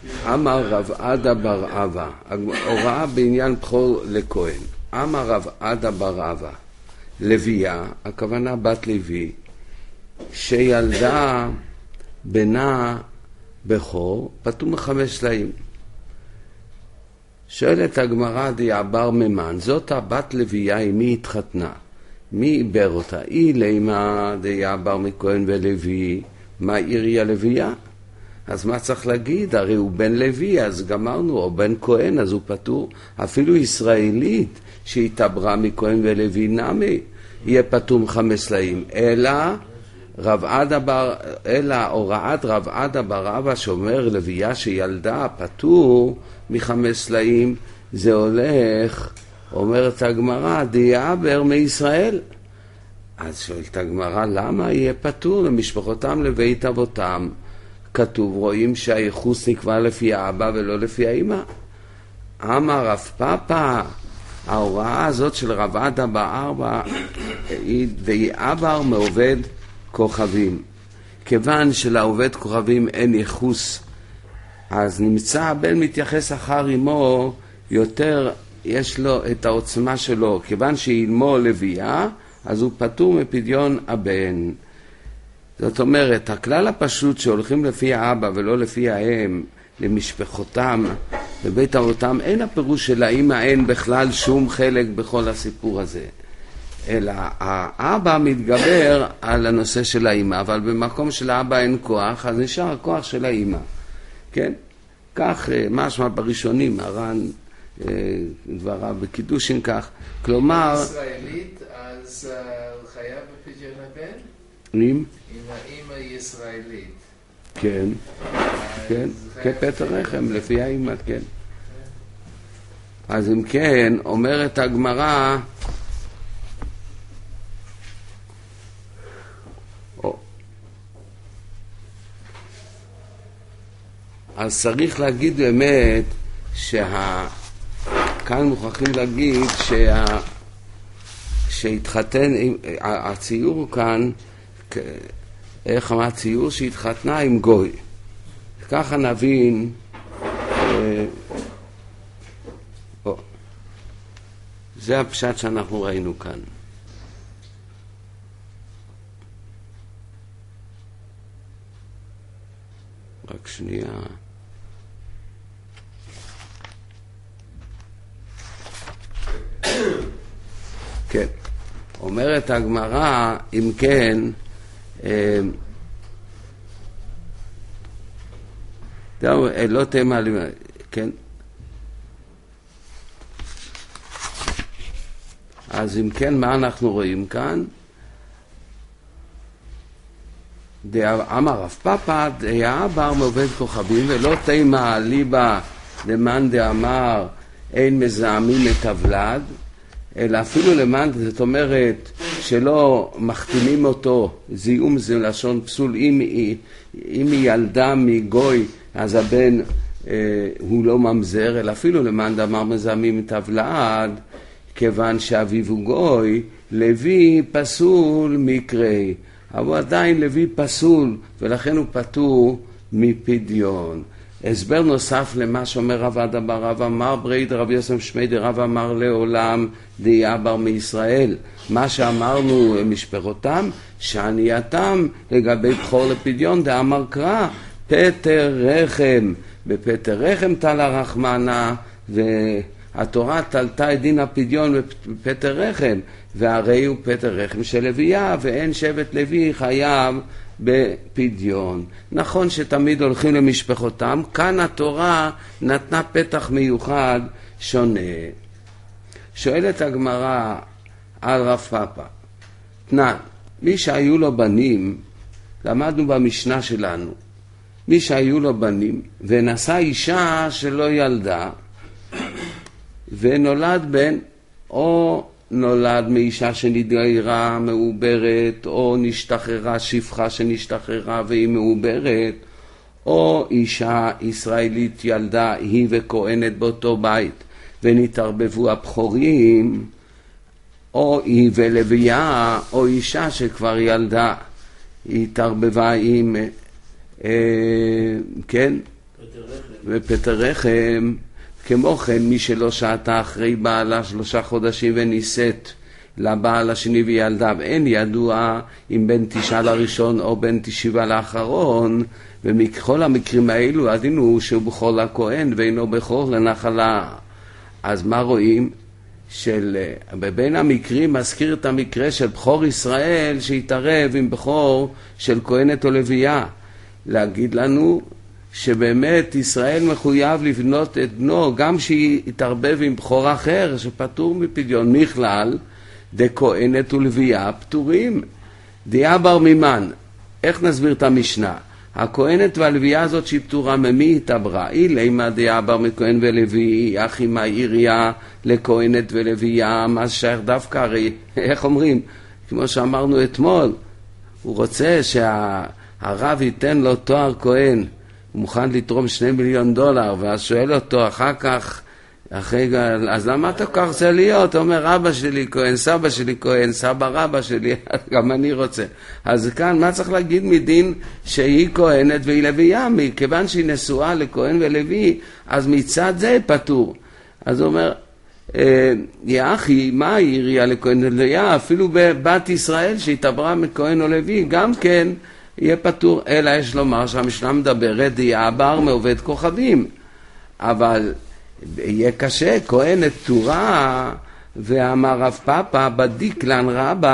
אמר רב עדה בר אבא, הוראה בעניין בכור לכהן. אמר רב עדה בר אבא, לוויה, הכוונה בת לוי, שילדה בנה בכור, פטור מ5 סלעים. שואלת הגמרא דיעבר ממן, זאת הבת לוויה, עם מי התחתנה? מי עיבר אותה? היא לימה דיעבר מכהן ולוי, מה עיריה לוויה? אז מה צריך להגיד? הרי הוא בן לוי, אז גמרנו, או בן כהן, אז הוא פטור. אפילו ישראלית שהתעברה מכהן ולוי נמי, יהיה פטור מ5 סלעים. אלא הוראת רב עדה בר אבא שאומר לוויה שילדה פטור מ5 סלעים, זה הולך, אומרת הגמרא, דיעבר מישראל. אז שואלת הגמרא, למה יהיה פטור למשפחותם לבית אבותם? כתוב, רואים שהייחוס נקבע לפי האבא ולא לפי האמא. אמר רב פאפא, ההוראה הזאת של רב עדה בר אבא היא ויעבר מעובד כוכבים. כיוון שלעובד כוכבים אין ייחוס, אז נמצא הבן מתייחס אחר אמו יותר, יש לו את העוצמה שלו. כיוון שאימו לוויה, אז הוא פטור מפדיון הבן. זאת אומרת, הכלל הפשוט שהולכים לפי האבא ולא לפי האם למשפחותם, לבית אבותם, אין הפירוש של האמא אין בכלל שום חלק בכל הסיפור הזה. אלא האבא מתגבר על הנושא של האמא, אבל במקום של האבא אין כוח, אז נשאר הכוח של האמא. כן? כך משמע בראשונים, הר"ן דבריו בקידושין כך. כלומר... ישראלית, אז חייב בפדיון הבן? אם האמא ישראלית. כן, כן, כפטר רחם, לפי האמא, כן. אז אם כן, אומרת הגמרא, אז צריך להגיד באמת כאן מוכרחים להגיד שהתחתן, הציור כאן, איך אמר הציור? שהתחתנה עם גוי. ככה נבין, זה הפשט שאנחנו ראינו כאן. רק שנייה. כן, אומרת הגמרא, אם כן, לא תמה, כן? אז אם כן, מה אנחנו רואים כאן? אמר רב פאפא, דעבר מעובד כוכבים, ולא תמה ליבה למאן דאמר אין מזהמים את הוולד, אלא אפילו למאן, זאת אומרת שלא מחתימים אותו, זיהום זה לשון פסול, אם היא ילדה מגוי, אז הבן הוא לא ממזר, אלא אפילו למאן דאמר מזהמים את הוולד, כיוון שאביו הוא גוי, לוי פסול מקרי, אבל עדיין לוי פסול, ולכן הוא פטור מפדיון. הסבר נוסף למה שאומר רב עדה בר אבא, אמר ברי דרב יוסף שמי דרב אמר לעולם דיעבר מישראל. מה שאמרנו משפחותם, שענייתם לגבי בכור לפדיון, דאמר קרא פטר רחם. בפטר רחם תלה רחמנה, והתורה תלתה את דין הפדיון בפטר רחם, והרי הוא פטר רחם של לוויה, ואין שבט לוי חייב בפדיון. נכון שתמיד הולכים למשפחותם, כאן התורה נתנה פתח מיוחד שונה. שואלת הגמרא על רב פאפא, תנן, מי שהיו לו בנים, למדנו במשנה שלנו, מי שהיו לו בנים ונשא אישה שלא ילדה ונולד בן, או נולד מאישה שנתגיירה מעוברת, או נשתחררה שפחה שנשתחררה והיא מעוברת, או אישה ישראלית ילדה היא וכהנת באותו בית ונתערבבו הבכורים, או היא ולוויה, או אישה שכבר ילדה היא התערבבה עם כן? ופטר רחם, כמו כן מי שלא שעתה אחרי בעלה 3 חודשים ונישאת לבעל השני וילדיו, אין ידוע אם בן 9 לראשון או בן 9 לאחרון, ומכל המקרים האלו הדין הוא שהוא בכור לכהן ואינו בכור לנחלה. אז מה רואים? בבין המקרים מזכיר את המקרה של בכור ישראל שהתערב עם בכור של כהנת או לוויה, להגיד לנו שבאמת ישראל מחויב לבנות את בנו גם שיתערבב עם בכור אחר שפטור מפדיון. מכלל דכהנת ולוויה פטורים. דיאבר מימן. איך נסביר את המשנה? הכהנת והלוויה הזאת שהיא פטורה, ממי התעברה? אילימה דיאבר מכהן ולוי, אחי מה עיריה לכהנת ולוויה, מה שייך דווקא? הרי איך אומרים? כמו שאמרנו אתמול, הוא רוצה שהרב ייתן לו תואר כהן, הוא מוכן לתרום $2 מיליון, ואז שואל אותו אחר כך, אז למה אתה כך רוצה להיות? הוא אומר, אבא שלי כהן, סבא שלי כהן, סבא רבא שלי, גם אני רוצה. אז כאן, מה צריך להגיד מדין שהיא כהנת והיא לוויה? מכיוון שהיא נשואה לכהן ולוי, אז מצד זה פטור. אז הוא אומר, יאחי, מה היא עיריה לכהן ולוויה? אפילו בבת ישראל שהתעברה מכהן או לוי, גם כן יהיה פטור. אלא יש לומר שהמשנה מדברת דיעבר מעובד כוכבים. אבל יהיה קשה, כהנת פטורה, ואמר רב פאפא בדיקלן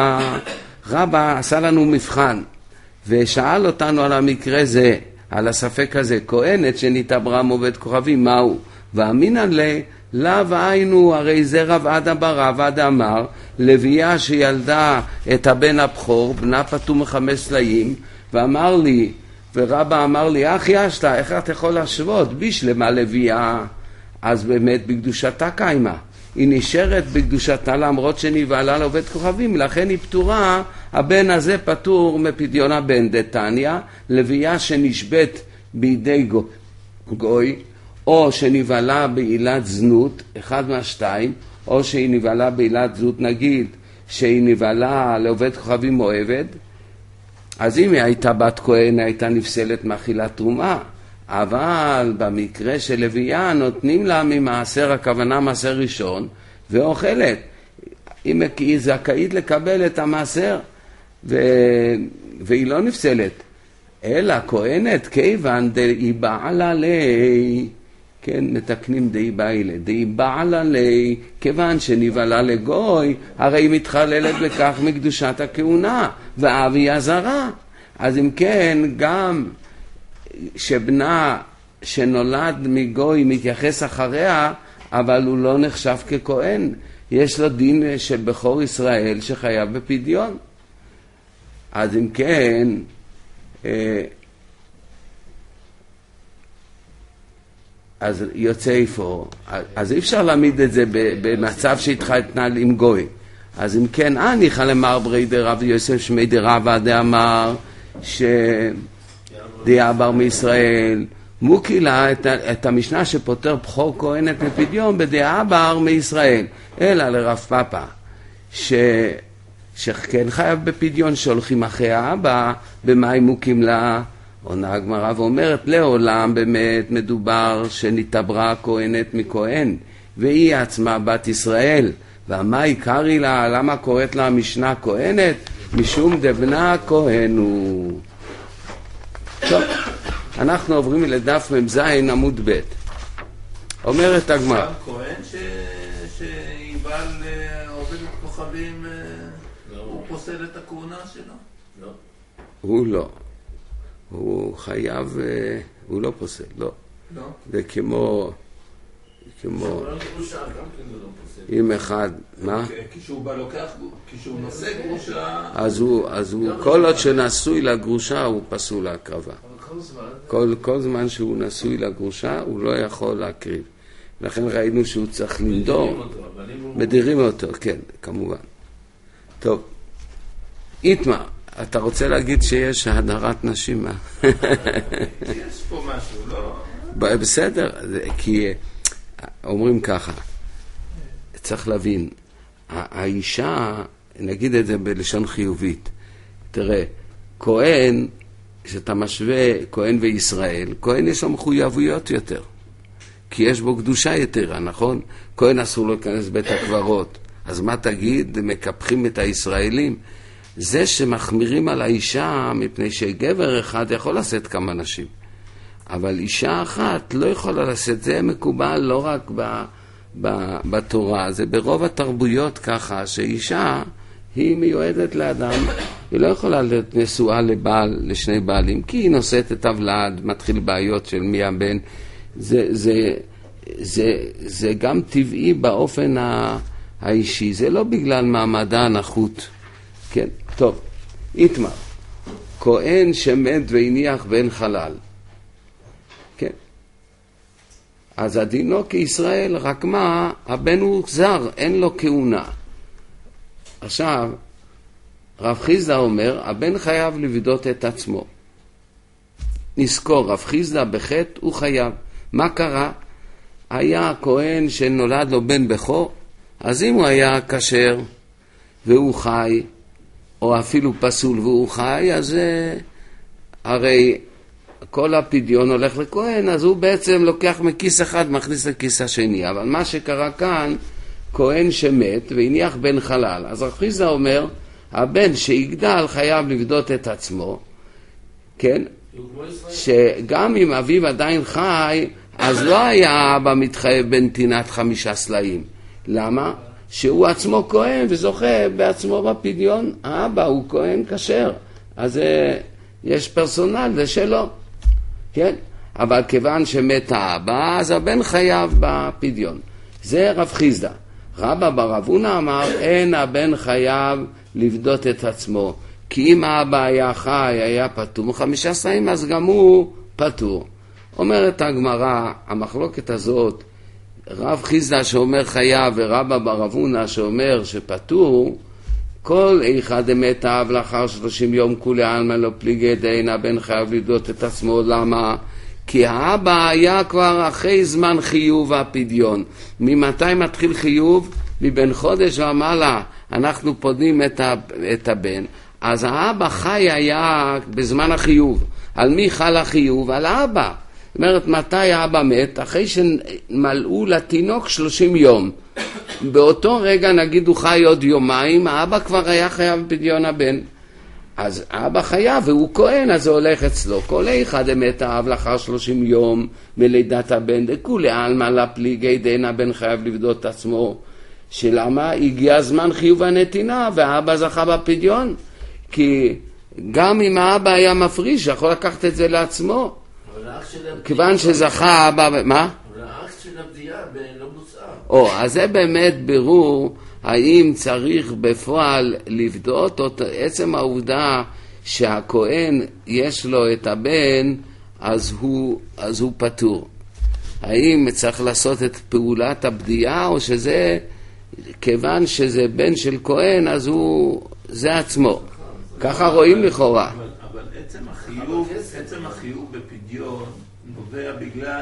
רבא עשה לנו מבחן ושאל אותנו על המקרה זה, על הספק הזה, כהנת שנתעברה מעובד כוכבים, מהו? ואמינן לאו היינו, הרי זה רב עדה ברב עדה אמר, לוויה שילדה את הבן הבכור, בנה פטור מ5 סלעים, ואמר לי, ורבא אמר לי, אח ישתה, איך אתה יכול להשוות? בשלמה לוויה, אז באמת בקדושתה קיימה. היא נשארת בקדושתה למרות שנבעלה לעובד כוכבים, לכן היא פטורה, הבן הזה פטור מפדיון הבן. דתניא, לוויה שנשבית בידי גוי, או שנבעלה בעילת זנות, אחד מהשתיים, או שהיא נבעלה בעילת זנות, נגיד שהיא נבעלה לעובד כוכבים או עבד, אז אם היא הייתה בת כהן, הייתה נפסלת מאכילת תרומה. אבל במקרה של לוויה נותנים לה ממעשר, הכוונה מעשר ראשון, ואוכלת. היא זכאית לקבל את המעשר, והיא לא נפסלת. אלא כהנת כיוון דהי בעלה לי, כן, מתקנים דהי בעלה, דהי בעלה לי, כיוון שנבעלה לגוי, הרי היא מתחללת לכך מקדושת הכהונה, ואבי הזרה. אז אם כן, גם שבנה שנולד מגוי מתייחס אחריה, אבל הוא לא נחשב ככהן, יש לו דין של בכור ישראל שחייב בפדיון. אז אם כן, אז יוצא איפה, אז אי אפשר להעמיד את זה במצב שהתחתנה עם גוי. אז אם כן, ניחא למר ברי דרב יוסף שמי דרבא דאמר דיעבר מישראל, מוקילה את המשנה שפותר בכור כהנת מפדיון בדיעבר מישראל, אלא לרב פאפא שכן חייב בפדיון שהולכים אחרי האבא, במה היא מוקים לה? עונה הגמרא ואומרת, לעולם באמת מדובר שנתעברה כהנת מכהן, והיא עצמה בת ישראל. ומה עיקרי לה? למה קוראת לה המשנה כהנת? משום דבנה כהן הוא. טוב, אנחנו עוברים לדף מ"ז עמוד ב'. אומרת הגמרא, כהן שיבעל עובד כוכבים, הוא פוסל את הכהונה שלו? לא. הוא לא. הוא חייב, הוא לא פוסל, לא. לא? זה כמו אם אחד, מה? כשהוא בא לוקח, כשהוא נושא גרושה, אז הוא כל עוד שנשוי לגרושה הוא פסול להקרבה. כל זמן שהוא נשוי לגרושה הוא לא יכול להקריב. לכן ראינו שהוא צריך לנדור. מדירים אותו, כן, כמובן. טוב, איתמר, אתה רוצה להגיד שיש הדרת נשים? יש פה משהו, לא? בסדר, כי אומרים ככה, צריך להבין, האישה, נגיד את זה בלשון חיובית, תראה, כהן, כשאתה משווה כהן וישראל, כהן יש לו מחויבויות יותר, כי יש בו קדושה יתרה, נכון? כהן אסור לו להיכנס בית הקברות. אז מה תגיד? מקפחים את הישראלים. זה שמחמירים על האישה, מפני שגבר אחד יכול לשאת כמה נשים. אבל אישה אחת לא יכולה לשאת, זה מקובל לא רק בתורה, זה ברוב התרבויות ככה, שאישה היא מיועדת לאדם, היא לא יכולה להיות נשואה לבעל, לשני בעלים, כי היא נושאת את הוולד, מתחיל בעיות של מי הבן, זה גם טבעי באופן האישי, זה לא בגלל מעמדה הנחות. כן, טוב, איתמר, כהן שמת והניח בן חלל. כן. אז הדינו כישראל, רק מה, הבן הוא זר, אין לו כהונה. עכשיו, רב חיסדא אומר, הבן חייב לבדות את עצמו. נזכור, רב חיסדא בחטא הוא חייב. מה קרה? היה כהן שנולד לו בן בכור, אז אם הוא היה כשר והוא חי, או אפילו פסול והוא חי, אז הרי כל הפדיון הולך לכהן, אז הוא בעצם לוקח מכיס אחד, מכניס לכיס השני. אבל מה שקרה כאן, כהן שמת והניח בן חלל. אז רב חיסדא אומר, הבן שיגדל חייב לבדות את עצמו, כן? שגם אם אביו עדיין חי, אז לא היה אבא מתחייב בנתינת 5 סלעים. למה? שהוא עצמו כהן וזוכה בעצמו בפדיון. האבא הוא כהן כשר, אז יש פרסונל, זה שלו, כן? אבל כיוון שמת האבא, אז הבן חייב בפדיון. זה רב חיסדא. רבא בר אבונה אמר, אין הבן חייב לבדות את עצמו, כי אם האבא היה חי, היה פטור 5 סלעים, אז גם הוא פטור. אומרת הגמרא, המחלוקת הזאת, רב חיסדא שאומר חייב ורבא בר אבונה שאומר שפטור, כל אחד אמת האב לאחר 30 יום כולי עלמא לא פליגי דין, הבן חייב לבדות את עצמו. למה? כי האבא היה כבר אחרי זמן חיוב הפדיון. ממתי מתחיל חיוב? מבין חודש ומעלה אנחנו פודים את הבן. אז האבא חי היה בזמן החיוב. על מי חל החיוב? על האבא. זאת אומרת, מתי האבא מת? אחרי שמלאו לתינוק 30 יום. באותו רגע, נגיד הוא חי עוד יומיים, האבא כבר היה חייב בפדיון הבן. אז האבא חייב והוא כהן, אז זה הולך אצלו. כל אחד אמת האב לאחר 30 יום מלידת הבן, דכולי עלמא לא פליגי דין, הבן חייב לבדות את עצמו. שלמה? הגיע זמן חיוב הנתינה והאבא זכה בפדיון. כי גם אם האבא היה מפריש, יכול לקחת את זה לעצמו. כיוון שזכה האבא, מה? אבל האקט של הבדיעה לא בוצעה. אז זה באמת בירור האם צריך בפועל לבדות אותו. עצם העובדה שהכהן יש לו את הבן, אז הוא פטור. האם צריך לעשות את פעולת הבדיעה, או שזה כיוון שזה בן של כהן, אז זה עצמו. ככה רואים לכאורה. אבל עצם החיוב בפדיון נובע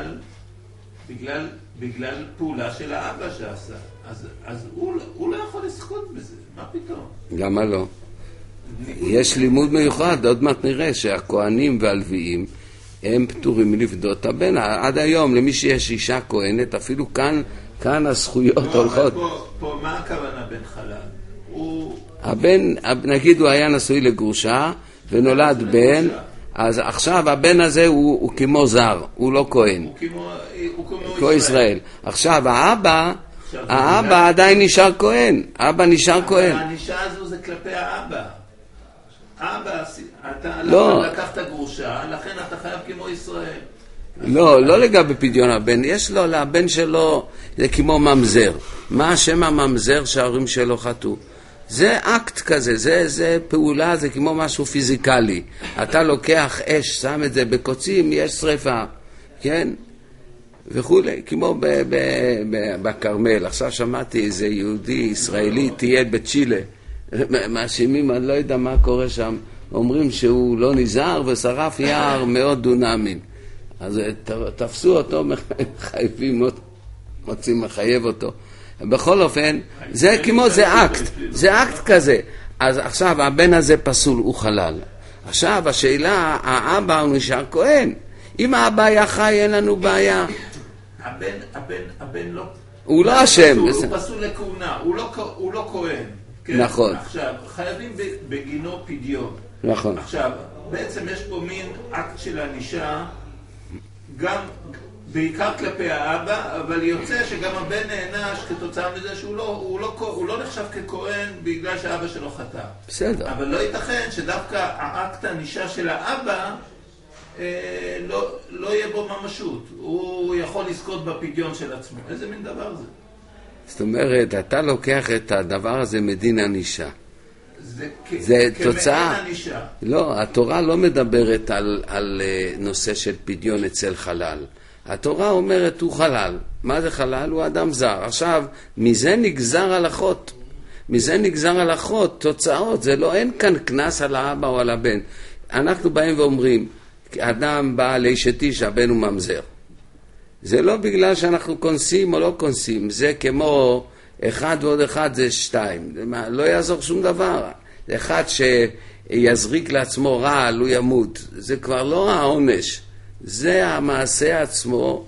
בגלל פעולה של האבא שעשה. אז הוא לא יכול לזכות בזה, מה פתאום? למה לא? יש לימוד מיוחד, עוד מעט נראה שהכהנים והלוויים הם פטורים מלפדות הבן. עד היום למי שיש אישה כהנת, אפילו כאן הזכויות הולכות. פה מה הכוונה בן חלל? הבן, נגיד הוא היה נשוי לגרושה ונולד בן, אז עכשיו הבן הזה הוא כמו זר, הוא לא כהן. הוא כמו ישראל. עכשיו האבא עדיין נשאר כהן. אבא נשאר כהן. הענישה הזו זה כלפי האבא. האבא, אתה לקחת גרושה, לכן אתה חייב כמו ישראל. לא לגבי פדיון הבן. יש לו, לבן שלו, זה כמו ממזר. מה השם הממזר שההורים שלו חטאו? זה אקט כזה, זה פעולה, זה כמו משהו פיזיקלי. אתה לוקח אש, שם את זה בקוצים, יש שריפה, כן? וכולי, כמו בקרמל. עכשיו שמעתי איזה יהודי ישראלי תהיה בצ'ילה, מאשימים, אני לא יודע מה קורה שם, אומרים שהוא לא נזהר ושרף יער 100 דונמים. אז תפסו אותו, חייבים, רוצים לחייב אותו. בכל אופן, זה כמו, זה אקט כזה. אז עכשיו הבן הזה פסול, הוא חלל. עכשיו השאלה, האבא הוא נשאר כהן. אם האבא היה חי, אין לנו בעיה. הבן לא... הוא לא אשם. הוא פסול לכהונה, הוא לא כהן. נכון. עכשיו, חייבים בגינו פדיון. נכון. עכשיו, בעצם יש פה מין אקט של ענישה, גם בעיקר כלפי האבא, אבל יוצא שגם הבן נענש כתוצאה מזה שהוא לא נחשב ככהן בגלל שהאבא שלו חטא. בסדר. אבל לא ייתכן שדווקא האקט הענישה של האבא לא יהיה בו ממשות. הוא יכול לזכות בפדיון של עצמו. איזה מין דבר זה? זאת אומרת, אתה לוקח את הדבר הזה מדין ענישה. זה תוצאה. ענישה. לא, התורה לא מדברת על נושא של פדיון אצל חלל. התורה אומרת הוא חלל. מה זה חלל? הוא אדם זר. עכשיו, מזה נגזר הלכות. מזה נגזר הלכות, תוצאות. זה לא, אין כאן כנס על האבא או על הבן. אנחנו באים ואומרים, אדם בא לאשת איש, הבן הוא ממזר. זה לא בגלל שאנחנו קונסים או לא קונסים. זה כמו 1 ועוד 1 זה 2. לא יעזור שום דבר. אחד שיזריק לעצמו רע, הוא ימות. זה כבר לא העונש. זה המעשה עצמו,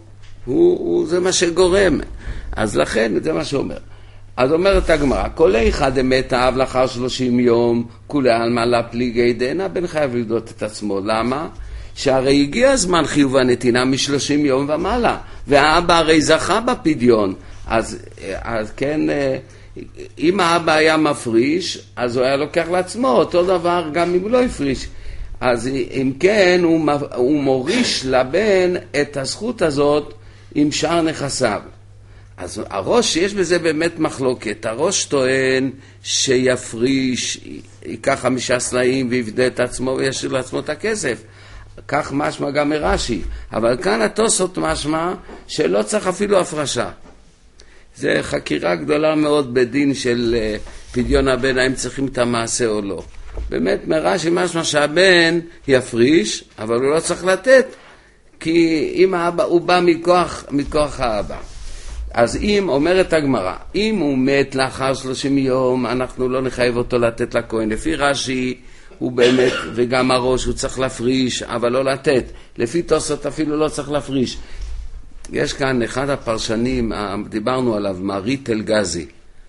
זה מה שגורם. אז לכן, זה מה שאומר. אז אומרת הגמרא, כל אחד אמת האב לאחר 30 יום, כולי עלמא לה פליגי דאינה, בן חייב לבדות את עצמו. למה? שהרי הגיע הזמן חיוב הנתינה מ30 יום ומעלה, והאבא הרי זכה בפדיון. אז כן, אם האבא היה מפריש, אז הוא היה לוקח לעצמו, אותו דבר גם אם הוא לא הפריש. אז אם כן, הוא מוריש לבן את הזכות הזאת עם שאר נכסיו. אז הראש, יש בזה באמת מחלוקת. הראש טוען שיפריש, ייקח 5 סלעים ויבדה את עצמו וישאיר לעצמו את הכסף. כך משמע גם מרש"י. אבל כאן התוספות משמע שלא צריך אפילו הפרשה. זה חקירה גדולה מאוד בדין של פדיון הבן, האם צריכים את המעשה או לא. באמת מרש"י משמע שהבן יפריש, אבל הוא לא צריך לתת, כי אם האבא, הוא בא מכוח האבא. אז אם, אומרת הגמרא, אם הוא מת לאחר 30 יום, אנחנו לא נחייב אותו לתת לכהן. לפי רש"י, הוא באמת, וגם הראש, הוא צריך להפריש, אבל לא לתת. לפי תוספות אפילו לא צריך להפריש. יש כאן אחד הפרשנים, דיברנו עליו, מרית אלגזי,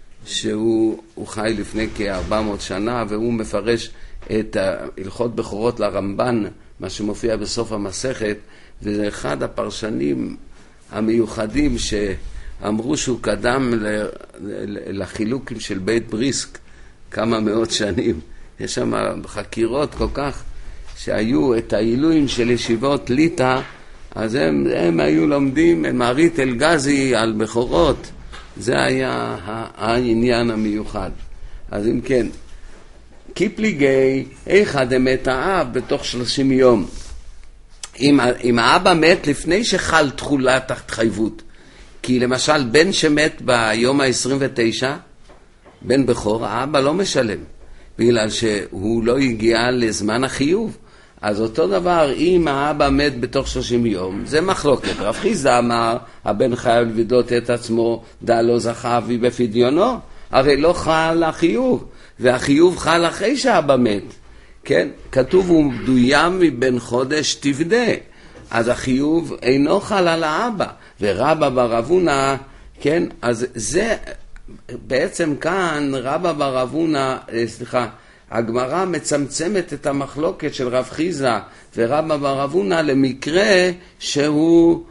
שהוא חי לפני כ-400 שנה, והוא מפרש את הלכות בכורות לרמב"ן, מה שמופיע בסוף המסכת, וזה אחד הפרשנים המיוחדים שאמרו שהוא קדם לחילוקים של בית בריסק כמה מאות שנים. יש שם חקירות כל כך שהיו את העילויים של ישיבות ליטא, אז הם היו לומדים מרית אלגזי על בכורות. זה היה העניין המיוחד. אז אם כן, קיפליגי, אחד אמת האב בתוך 30 יום. אם האבא מת לפני שחל תחולת התחייבות, כי למשל בן שמת ביום ה-29, בן בכור, האבא לא משלם, בגלל שהוא לא הגיע לזמן החיוב. אז אותו דבר, אם האבא מת בתוך 30 יום, זה מחלוקת. רב חיסדא אמר, הבן חייב לבדות את עצמו, דע לא זכה אבי בפדיונו, הרי לא חל החיוב, והחיוב חל אחרי שהאבא מת. כן? כתוב, הוא דוים מבן חודש תבדה, אז החיוב אינו חל על האבא. ורבא בר אבונה, כן? אז זה בעצם כאן, רבא בר אבונה, הגמרא מצמצמת את המחלוקת של רב חיסדא ורבא בר אבונה למקרה שהוא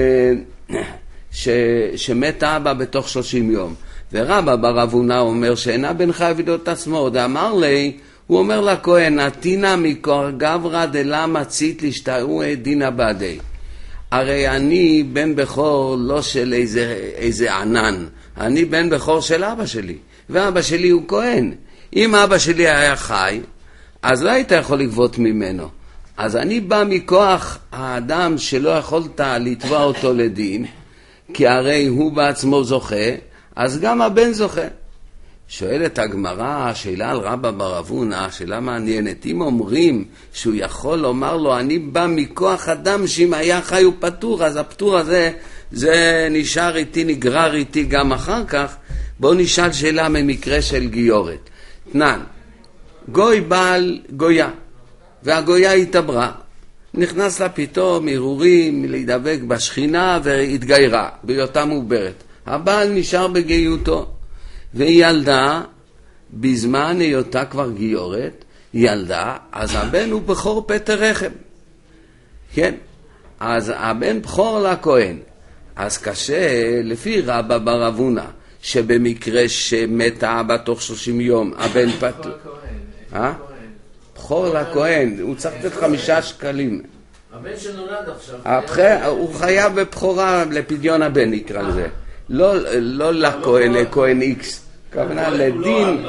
שמת אבא בתוך 30 יום. ורבא בר אבונה אומר שאינה בן חייב לבדות את עצמו. דאמר לי, הוא אומר לכהן, נתינה מקור גברא דלמה צית להשתארו דינה בעדי. הרי אני בן בכור לא של איזה ענן, אני בן בכור של אבא שלי, ואבא שלי הוא כהן. אם אבא שלי היה חי, אז לא היית יכול לגבות ממנו. אז אני בא מכוח האדם שלא יכולת לתבוע אותו לדין, כי הרי הוא בעצמו זוכה, אז גם הבן זוכה. שואלת הגמרא, שאלה על רבא בר אבונה, שאלה מעניינת. אם אומרים שהוא יכול לומר לו, אני בא מכוח אדם שאם היה חי הוא פטור, אז הפטור הזה, זה נשאר איתי, נגרר איתי גם אחר כך. בואו נשאל שאלה ממקרה של גיורת. תנן, גוי בעל גויה, והגויה התעברה, נכנס לה פתאום הרהורים להידבק בשכינה והתגיירה בהיותה מעוברת. הבעל נשאר בגיותו, והיא ילדה, בזמן היותה כבר גיורת, ילדה, אז הבן הוא בכור פטר רחם. כן, אז הבן בכור לכהן. אז קשה, לפי רבא בר אבונה, שבמקרה שמת האבא תוך 30 יום, הבן פטור. בכור לכהן, הוא צריך לתת 5 שקלים. הבן שנולד עכשיו. הוא חייב בבכורה לפדיון הבן, נקרא לזה. לא לכהן, לכהן איקס. כוונה לדין.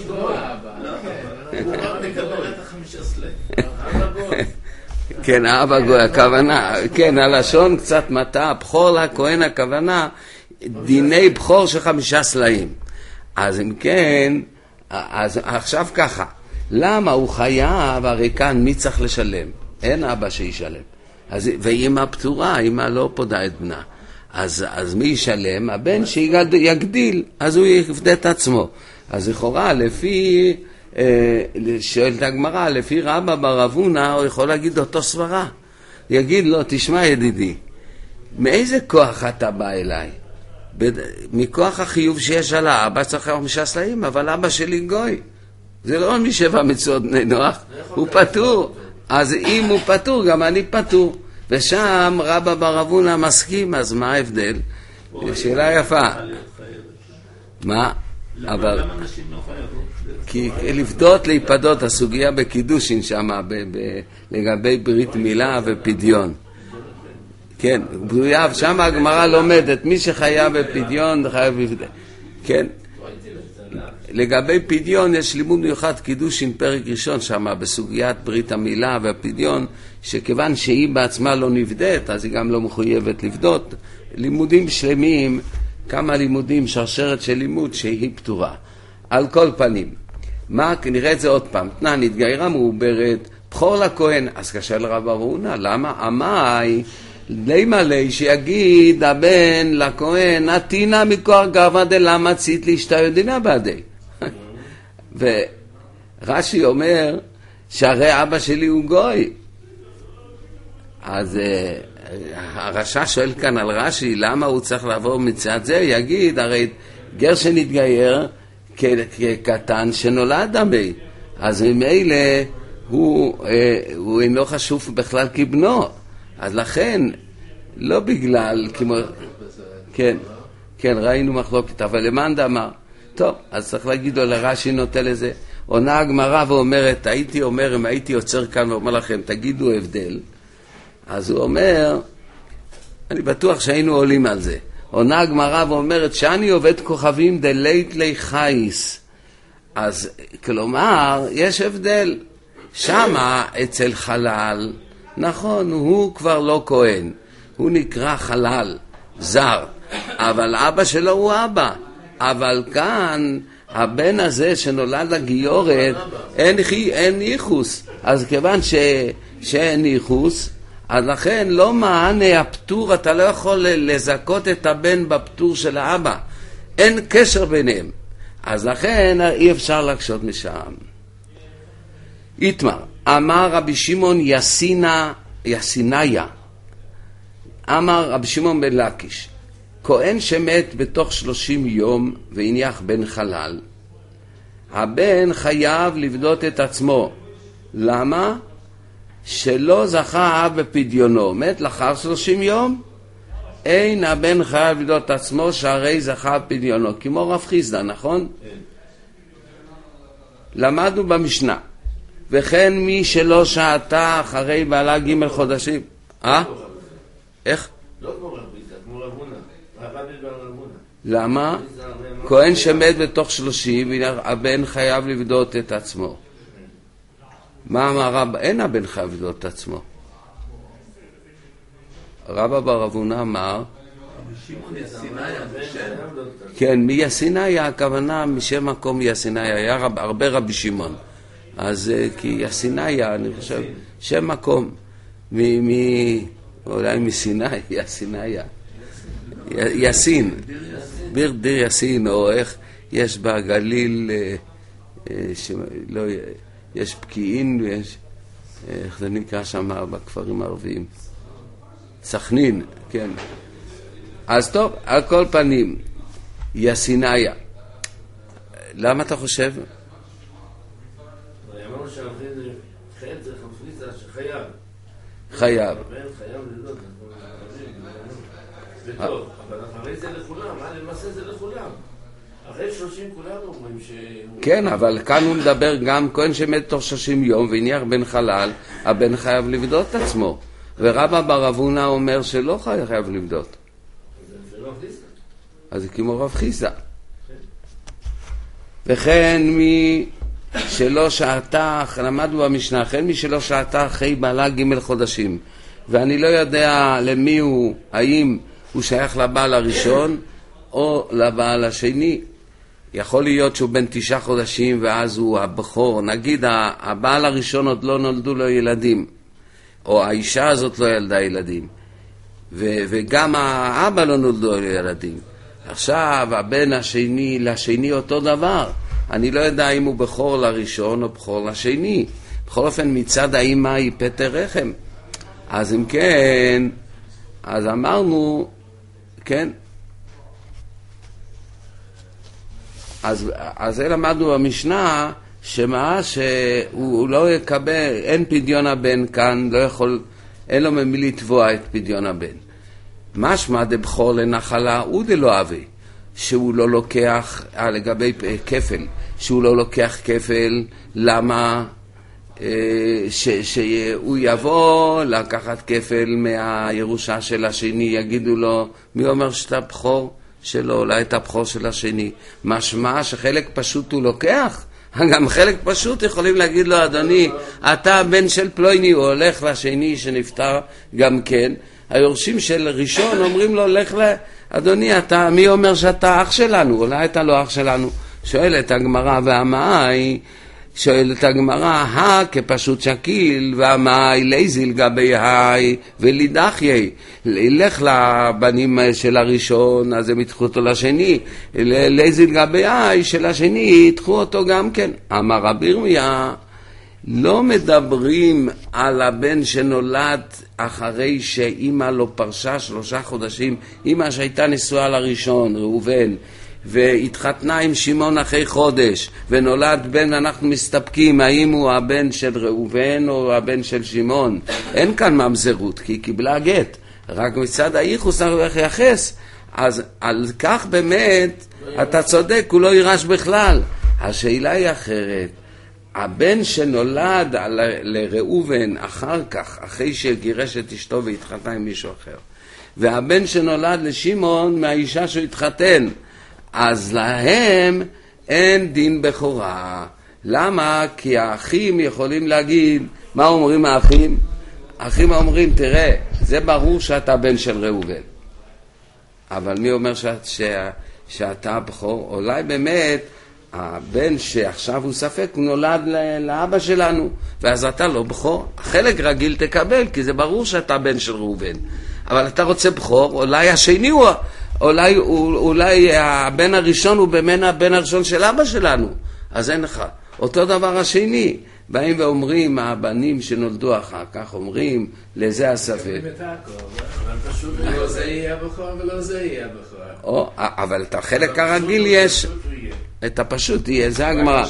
כן, האבא גוי, הכוונה, כן, הלשון קצת מטעה, בכור לכהן הכוונה, דיני בכור של 5 סלעים. אז אם כן, אז עכשיו ככה, למה הוא חייב, הרי כאן מי צריך לשלם? אין אבא שישלם. ואמא פטורה, אמא לא פודה את בנה. אז מי ישלם? הבן שיגדיל, אז הוא יפדה את עצמו. אז לכאורה, לפי, שואלת הגמרא, לפי רבא בר אבונה, הוא יכול להגיד אותו סברה. יגיד לו, תשמע ידידי, מאיזה כוח אתה בא אליי? מכוח החיוב שיש על האבא צריך 5 סלעים, אבל אבא שלי גוי. זה לא משבע מצוות בני נוח, הוא פטור. אז אם הוא פטור, גם אני פטור. ושם רבא בר אבונה מסכים, אז מה ההבדל? שאלה יפה. מה? אבל... למה נשים לא חייבות? כי לפדות להיפדות, הסוגיה בקידושין שם, לגבי ברית מילה ופדיון. כן, שם הגמרא לומדת, מי שחייב בפדיון, חייב בפדיון. כן. לגבי פדיון יש לימוד מיוחד קידושין פרק ראשון שם בסוגיית ברית המילה והפדיון, שכיוון שהיא בעצמה לא נבדית, אז היא גם לא מחויבת לבדות. לימודים שלמים, כמה לימודים, שרשרת של לימוד שהיא פתורה. על כל פנים, מה, נראה את זה עוד פעם, תנן, התגיירה מעוברת, בכור לכהן, אז קשה לרב אבונה, למה? עמי, לי מלא שיגיד הבן לכהן, נתינה מכוח גרבה דלמה צית לאשתה יודינה בעדי. ורש"י אומר שהרי אבא שלי הוא גוי. אז הרש"ש שואל כאן על רש"י, למה הוא צריך לעבור מצד זה? יגיד, הרי גר שנתגייר כקטן שנולד דמי, אז ממילא הוא אינו חשוב בכלל כבנו. אז לכן, לא בגלל, כמו... כן, ראינו מחלוקת, אבל למאן דאמר, טוב, אז צריך להגיד לו, לרש"י נוטה לזה. עונה הגמרא ואומרת, הייתי אומר, אם הייתי יוצר כאן ואומר לכם, תגידו הבדל, אז הוא אומר, אני בטוח שהיינו עולים על זה. עונה הגמרא ואומרת, שאני עובד כוכבים דלית לי חייס. אז כלומר, יש הבדל. שמה אצל חלל, נכון, הוא כבר לא כהן, הוא נקרא חלל, זר, אבל אבא שלו הוא אבא. אבל כאן, הבן הזה שנולד לגיורת, אין ייחוס. אז כיוון שאין ייחוס, אז לכן לא מענה הפטור, אתה לא יכול לזכות את הבן בפטור של האבא. אין קשר ביניהם. אז לכן אי אפשר לקשות משם. איתמר, אמר רבי שמעון יסיניה, אמר רבי שמעון בן לקיש, כהן שמת בתוך 30 יום והניח בן חלל, הבן חייב לבדות את עצמו. למה? שלא זכה אב בפדיונו, מת לאחר 30 יום, אין הבן חייב לבדות את עצמו שהרי זכה בפדיונו, כמו רב חיסדא, נכון? למדנו במשנה, וכן מי שלא שעתה אחרי בעלה ג' חודשים. איך? לא כמו רב חיסדא, כמו רב הונא. למה? כהן שמת בתוך 30, הבן חייב לבדות את עצמו. מה אמר רב? אין הבן חייב לבדות את עצמו. רבא בר אבונה אמר, כן, מי יסיניה, הכוונה משם מקום יסיניה, היה הרבה רבי שמעון. אז כי יסיניה, אני חושב, שם מקום, אולי מסיני, יסיניה. יסין, דיר יסין, או איך יש בגליל, יש פקיעין ויש... איך זה נקרא שם בכפרים הערביים? סכנין, כן. אז טוב, על כל פנים, יסיניה. למה אתה חושב? אמרנו שהאחרי זה חייב, זה חמפליסה שחייב. חייב. חייב לדעות, זה טוב, אבל אחרי זה לכולם, למעשה זה לכולם. אחרי 30 כולנו אומרים ש... כן, אבל כאן הוא מדבר גם כהן שמת תוך 30 יום והניח בן חלל, הבן חייב לבדות את עצמו. ורבא בר אבונה אומר שלא חייב לבדות. זה לא חיסה. אז זה כמו רב חיסה. וכן מי שלא שעתה, למדנו במשנה, כן מי שלא שעתה אחרי בעלה ג' חודשים. ואני לא יודע למי הוא, האם הוא שייך לבעל הראשון או לבעל השני. יכול להיות שהוא בן 9 חודשים ואז הוא הבכור. נגיד הבעל הראשון עוד לא נולדו לו ילדים, או האישה הזאת לא ילדה ילדים, וגם האבא לא נולדו לו ילדים. עכשיו הבן השני לשני אותו דבר. אני לא יודע אם הוא בכור לראשון או בכור לשני. בכל אופן מצד האמא היא פטר רחם. אז אם כן, אז אמרנו, כן, אז זה למדנו במשנה, שמה שהוא לא יקבל, אין פדיון הבן כאן, לא יכול, אין לו ממי לתבוע את פדיון הבן. משמע דבכור לנחלה הוא דלא אבי, שהוא לא לוקח, לגבי כפל, שהוא לא לוקח כפל, למה? שהוא יבוא לקחת כפל מהירושה של השני, יגידו לו, מי אומר שאתה בכור שלו, אולי את הבכור של השני. משמע שחלק פשוט הוא לוקח, גם חלק פשוט יכולים להגיד לו, אדוני, אתה הבן של פלויני, הוא הולך לשני שנפטר גם כן. היורשים של ראשון אומרים לו, לך אדוני, אתה, מי אומר שאתה אח שלנו? אולי אתה לא אח שלנו. שואלת הגמרא והמאי, שואלת הגמרא, כפשוט שקיל, והמאי ליזיל גבי היי ולידחי. ילך לבנים של הראשון, אז הם ידחו אותו לשני. ליזיל גבי היי של השני, ידחו אותו גם כן. אמר רבי ירמיה, לא מדברים על הבן שנולד אחרי שאמא לא פרשה 3 חודשים, אמא שהייתה נשואה לראשון, ראובן, והתחתנה עם שמעון אחרי חודש, ונולד בן, אנחנו מסתפקים האם הוא הבן של ראובן או הבן של שמעון. אין כאן ממזרות, כי היא קיבלה גט, רק מצד הייחוס אנחנו יחס. אז על כך באמת אתה צודק, הוא לא יירש בכלל. השאלה היא אחרת, הבן שנולד לראובן אחר כך, אחרי שגירש את אשתו והתחתנה עם מישהו אחר, והבן שנולד לשמעון מהאישה שהוא התחתן, אז להם אין דין בכורה. למה? כי האחים יכולים להגיד, מה אומרים האחים? האחים אומרים, תראה, זה ברור שאתה בן של ראובן, אבל מי אומר שאתה בכור? אולי באמת הבן שעכשיו הוא ספק, הוא נולד לאבא שלנו, ואז אתה לא בכור. חלק רגיל תקבל, כי זה ברור שאתה בן של ראובן, אבל אתה רוצה בכור, אולי השני הוא, אולי הבן הראשון הוא באמת הבן הראשון של אבא שלנו, אז אין לך. אותו דבר השני, באים ואומרים, הבנים שנולדו אחר כך, אומרים, לזה הספק. אבל פשוט לא זה יהיה הבכור ולא זה יהיה הבכור. אבל את החלק הרגיל יש, את הפשוט יהיה, זה הגמרא.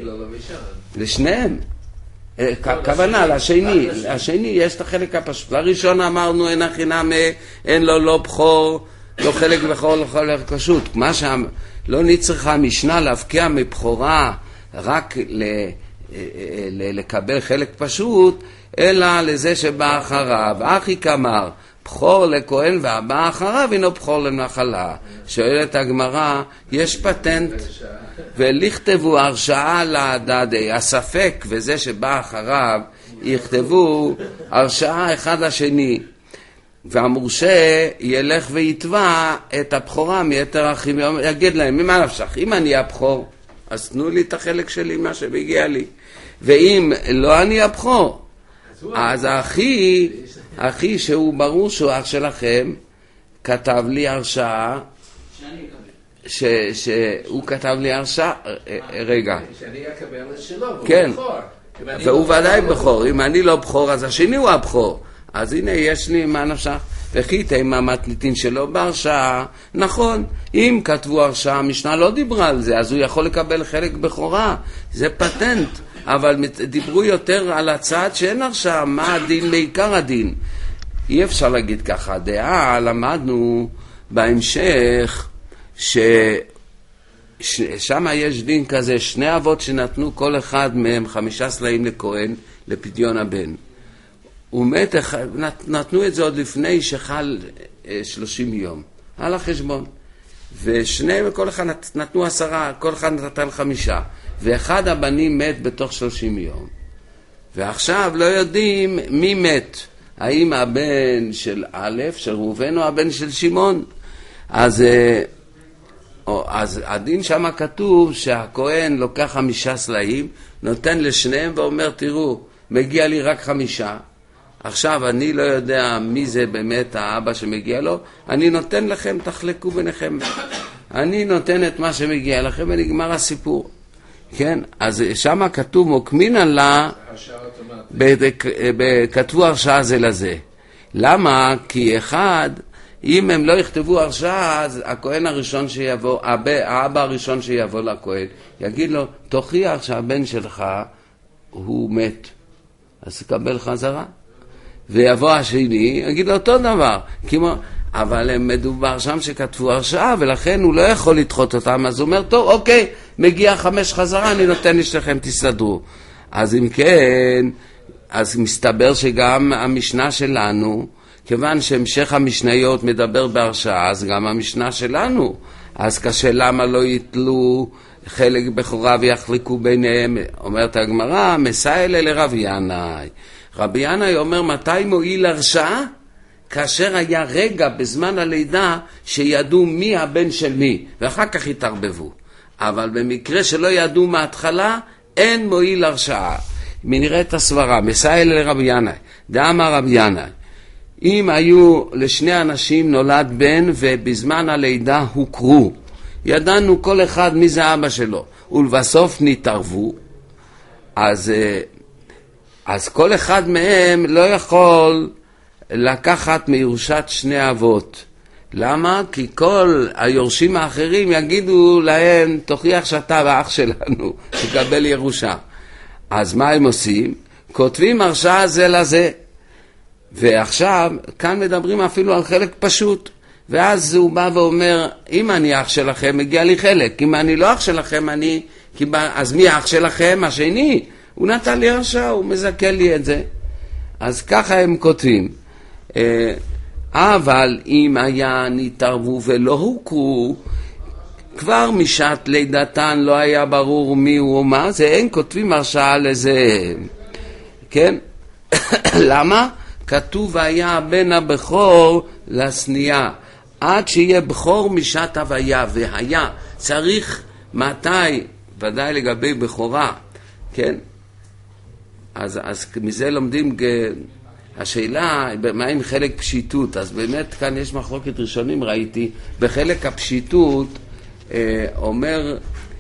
לשניהם. כוונה, לשני יש את החלק הפשוט. לראשון אמרנו, אין החינם, אין לו לא בכור, לא חלק בכור, לא חלק פשוט. מה שם, לא נצטרכה המשנה להפקיע מבכורה רק לקבל חלק פשוט, אלא לזה שבא אחריו. אחי כמר, בכור לכהן והבא אחריו אינו בכור לנחלה. שואלת הגמרא, יש פטנט ולכתבו הרשאה להדדי, הספק וזה שבא אחריו יכתבו הרשאה אחד לשני, והמורשה ילך ויתבע את הבכורה מיתר האחים, יגיד להם, ממה נפשך? אם אני הבכור, אז תנו לי את החלק שלי, מה שמגיע לי, ואם לא אני הבכור, אז האחי שהוא ברור שהוא אח שלכם, כתב לי הרשאה, שהוא כתב לי הרשאה, רגע. שאני אקבל את שלו, כן, והוא ודאי בכור. אם אני לא בכור, אז השני הוא הבכור. אז הנה, יש לי מה נפשך. וכי תימא מתניתין שלו בהרשעה. נכון, אם כתבו הרשעה, המשנה לא דיברה על זה, אז הוא יכול לקבל חלק בכורה. זה פטנט. אבל דיברו יותר על הצד שאין הרשעה, מה הדין בעיקר הדין. אי אפשר להגיד ככה. דעה, למדנו בהמשך ששם יש דין כזה, 2 אבות שנתנו כל אחד מהם 5 סלעים לכהן לפדיון הבן. ומת, נתנו את זה עוד לפני שחל 30 יום. על החשבון. ושניהם, כל אחד נתנו 10, כל אחד נתן 5. ואחד הבנים מת בתוך 30 יום. ועכשיו לא יודעים מי מת. האם הבן של א', של ראובן, או הבן של שמעון. אז הדין שם כתוב שהכהן לוקח 5 סלעים, נותן לשניהם ואומר, תראו, מגיע לי רק 5. עכשיו אני לא יודע מי זה באמת האבא שמגיע לו, אני נותן לכם, תחלקו ביניכם. אני נותן את מה שמגיע לכם ונגמר הסיפור. כן, אז שם כתוב מוקמין לה, כתבו הרשעה זה לזה. למה? כי אחד, אם הם לא יכתבו הרשעה, אז הכהן הראשון שיבוא, האבא הראשון שיבוא לכהן, יגיד לו, תוכיח שהבן שלך הוא מת. אז תקבל חזרה. ויבוא השני, יגיד לו אותו דבר. אבל הם מדובר שם שכתבו הרשעה, ולכן הוא לא יכול לדחות אותם. אז הוא אומר, טוב, אוקיי, מגיע 5 חזרה, אני נותן לשלכם, תסתדרו. אז אם כן, אז מסתבר שגם המשנה שלנו, כיוון שהמשך המשניות מדבר בהרשעה, אז גם המשנה שלנו. אז קשה למה לא יתלו חלק בכורה ויחלקו ביניהם. אומרת הגמרא, מסיילה לרב ינאי. רבי ינאי אומר, מתי מועיל הרשעה? כאשר היה רגע בזמן הלידה שידעו מי הבן של מי, ואחר כך התערבבו. אבל במקרה שלא ידעו מההתחלה, אין מועיל הרשעה. נראה את הסברה, מסיילה לרבי ינאי. דאמר רבי ינאי, אם היו לשני אנשים נולד בן ובזמן הלידה הוכרו, ידענו כל אחד מי זה אבא שלו, ולבסוף נתערבו, אז כל אחד מהם לא יכול לקחת מירושת 2 אבות. למה? כי כל היורשים האחרים יגידו להם, תוכיח שאתה ואח שלנו, תקבל ירושה. אז מה הם עושים? כותבים הרשעה זה לזה. ועכשיו, כאן מדברים אפילו על חלק פשוט. ואז הוא בא ואומר, אם אני אח שלכם, מגיע לי חלק. אם אני לא אח שלכם, אז מי אח שלכם? השני. הוא נתן לי הרשעה, הוא מזכה לי את זה. אז ככה הם כותבים. אבל אם היה נתערבו ולא הוכרו, כבר משעת לידתן לא היה ברור מי הוא או מה, זה אין כותבים הרשעה לזה. כן? למה? כתוב היה הבן הבכור לסנייה. עד שיהיה בכור משעת הוויה, והיה צריך מתי, ודאי לגבי בכורה, כן? אז מזה לומדים, השאלה, מה עם חלק פשיטות? אז באמת כאן יש מחלוקת ראשונים, ראיתי, בחלק הפשיטות, אומר,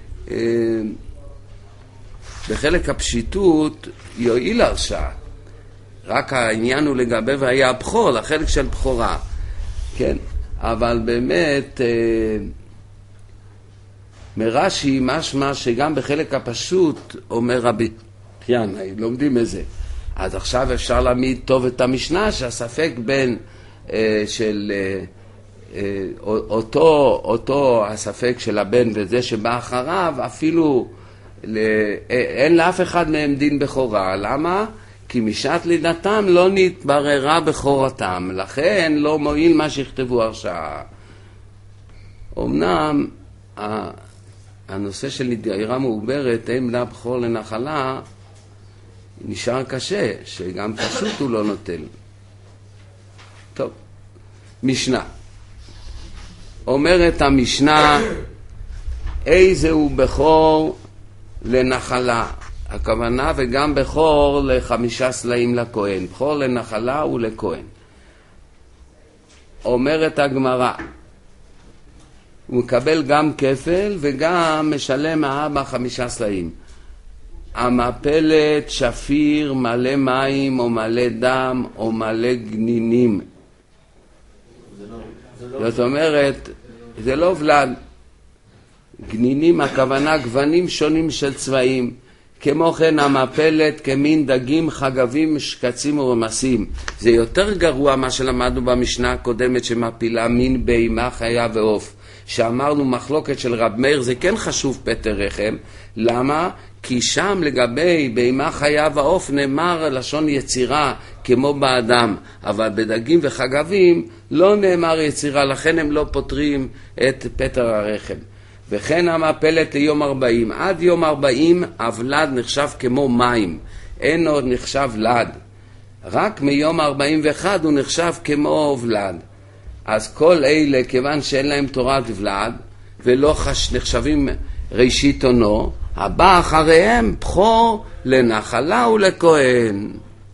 בחלק הפשיטות יועיל הרשעה. רק העניין הוא לגבי והיה הבכור, לחלק של בכורה. כן, אבל באמת, מרש"י משמע שגם בחלק הפשוט, אומר רבי ינאי, לומדים את זה. אז עכשיו אפשר להעמיד טוב את המשנה, שהספק בין של אותו הספק של הבן וזה שבא אחריו, אפילו אין לאף אחד מהם דין בכורה. למה? כי משעת לידתם לא נתבררה בכורתם, לכן לא מועיל מה שיכתבו הרשעה. אמנם הנושא של נדירה מעוברת, אם לה בכור לנחלה, נשאר קשה, שגם פשוט הוא לא נוטל. טוב, משנה. אומרת המשנה, איזה הוא בכור לנחלה. הכוונה וגם בכור ל5 סלעים לכהן. בכור לנחלה ולכהן. אומרת הגמרא, הוא מקבל גם כפל וגם משלם האבא 5 סלעים. המפלת שפיר מלא מים או מלא דם או מלא גנינים. זאת אומרת, זה לא ולד. גנינים הכוונה גוונים שונים של צבעים. כמו כן המפלת כמין דגים, חגבים, שקצים ורמסים. זה יותר גרוע מה שלמדנו במשנה הקודמת שמפילה מין בהמה, חיה ועוף. שאמרנו מחלוקת של רב מאיר, זה כן חשוב פטר רחם. למה? כי שם לגבי בהמה, חיה ועוף נאמר לשון יצירה כמו באדם, אבל בדגים וחגבים לא נאמר יצירה, לכן הם לא פותרים את פטר הרחם. וכן המפלת ליום 40. עד יום 40 הוולד נחשב כמו מים, אין עוד נחשב לד. רק מיום 41 הוא נחשב כמו ולד. אז כל אלה, כיוון שאין להם תורת ולד ולא נחשבים ראשית עונו, הבא אחריהם בכור לנחלה ולכהן.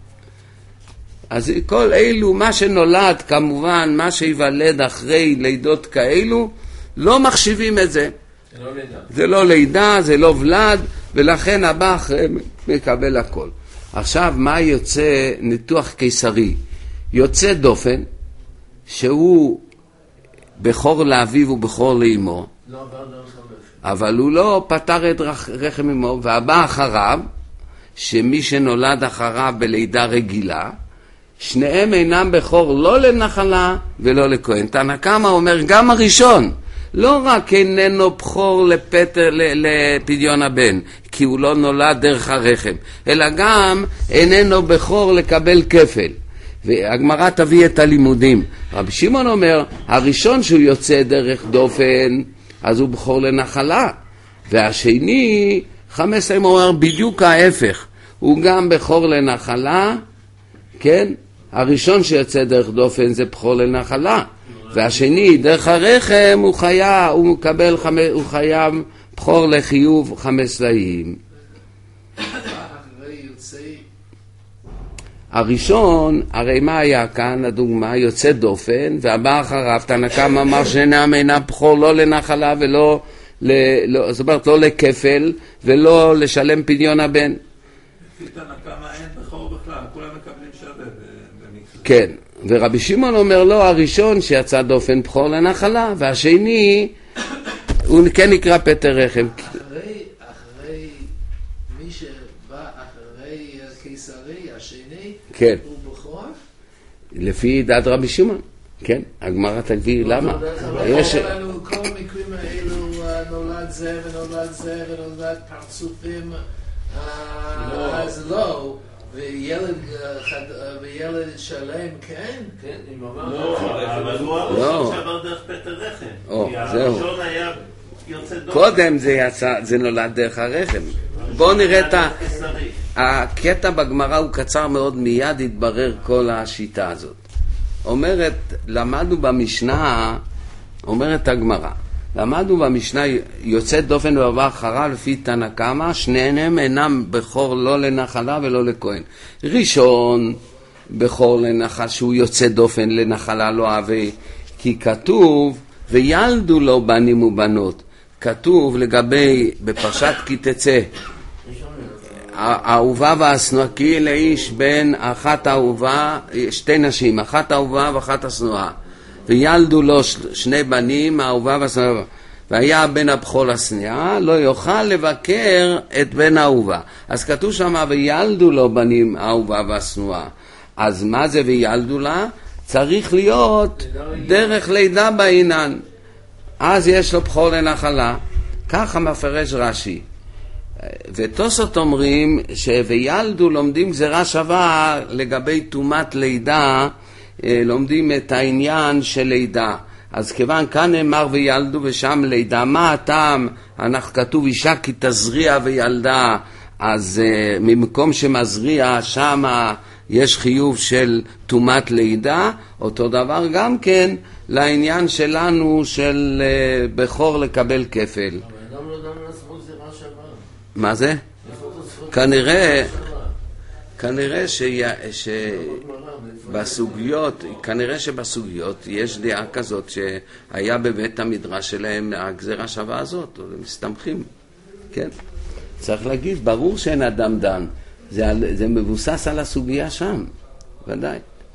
אז כל אלו, מה שנולד כמובן, מה שיוולד אחרי לידות כאלו, לא מחשיבים את זה. זה לא לידה, זה לא ולד, ולכן הבא אחריהם מקבל הכל. עכשיו מה יוצא ניתוח קיסרי? יוצא דופן שהוא בכור לאביו ובכור לאמו, אבל הוא לא פתר את רחם אמו, והבא אחריו, שמי שנולד אחריו בלידה רגילה, שניהם אינם בכור לא לנחלה ולא לכהן. תנא קמא אומר גם הראשון לא רק איננו בכור לפדיון הבן, כי הוא לא נולד דרך הרחם, אלא גם איננו בכור לקבל כפל. והגמרא תביא את הלימודים. רבי שמעון אומר, הראשון שהוא יוצא דרך דופן, אז הוא בכור לנחלה. והשני, 15 אומר בדיוק ההפך. הוא גם בכור לנחלה, כן? הראשון שיוצא דרך דופן זה בכור לנחלה. והשני, דרך הרחם, הוא חייב בכור לחיוב 5 סלעים. הראשון, הרי מה היה כאן, הדוגמה, יוצא דופן, והבא אחריו, תנא קמא אמר שאינם בכור לא לנחלה ולא, זאת אומרת, לא לכפל, ולא לשלם פדיון הבן. לפי תנא קמא אין בכור בכלל, כולם מקבלים שווה במקרה. כן, ורבי שמעון אומר לו, הראשון שיצא דופן בכור לנחלה, והשני, הוא כן נקרא פטר רחם. אחרי מי שבא אחרי קיסרי, השני, כן. הוא בכור? לפי דעת רבי שמעון, כן, הגמרא תביא למה. יש לנו כל המקרים האלו, נולד זה ונולד זה ונולד פרצופים, אז לא, וילד שלם כן? כן, אם אמר. לא, אבל הוא הראשון שעבר דרך פטר רחם. זהו. הראשון היה יוצא דופן. קודם זה נולד דרך הרחם. בואו נראה את הקטע בגמרא, הוא קצר מאוד, מיד יתברר כל השיטה הזאת. אומרת, למדנו במשנה, אומרת הגמרא, למדנו במשנה יוצא דופן ובא אחריו לפי תנא קמא, שניהם אינם בכור לא לנחלה ולא לכהן. ראשון, בכור לנחלה, שהוא יוצא דופן לנחלה לא אהבה, כי כתוב, וילדו לו בנים ובנות. כתוב לגבי, בפרשת כי תצא, האהובה והשנואה, כי לאיש בין אחת האהובה, שתי נשים, אחת האהובה ואחת השנואה. וילדו לו 2 בנים, האהובה והשנואה. והיה בן הבכור לשנאה, לא יוכל לבקר את בן האהובה. אז כתוב שם, וילדו לו בנים, האהובה והשנואה. אז מה זה וילדו לה? צריך להיות דרך לידה בעינן. אז יש לו בכור לנחלה. ככה מפרש רש"י. ותוספות אומרים שוילדו לומדים גזירה שווה לגבי טומאת לידה, לומדים את העניין של לידה. אז כיוון כאן נאמר וילדו ושם לידה, מה הטעם? אנחנו כתוב אישה כי תזריע וילדה, אז ממקום שמזריע שם יש חיוב של טומאת לידה. אותו דבר גם כן לעניין שלנו של בכור לקבל כפל. מה זה? כנראה שבסוגיות יש דעה כזאת שהיה בבית המדרש שלהם הגזירה שווה הזאת, או הם מסתמכים, כן? צריך להגיד, ברור שאין אדם דן. זה מבוסס על הסוגיה שם, ודאי.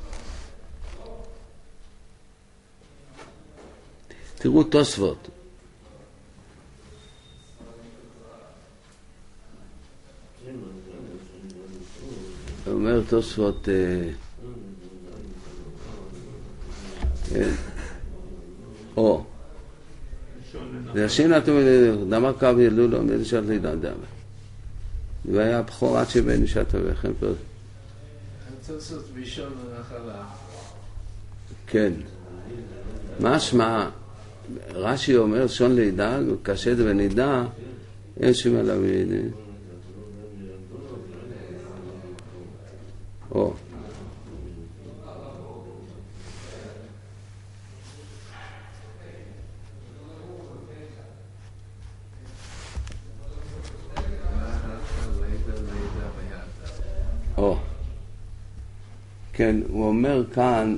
תראו תוספות. אומר תוספות, והשם נתנו דמר קו ילדו לו מלשת לידה דמה. והיה הבכור עד שבן נשת וכן פה. תוספות ראשון לנחלה. כן. משמע, רש"י אומר שון לידה, קשת ונידה, אין שם עליו ידע. או. או. כן, הוא אומר כאן,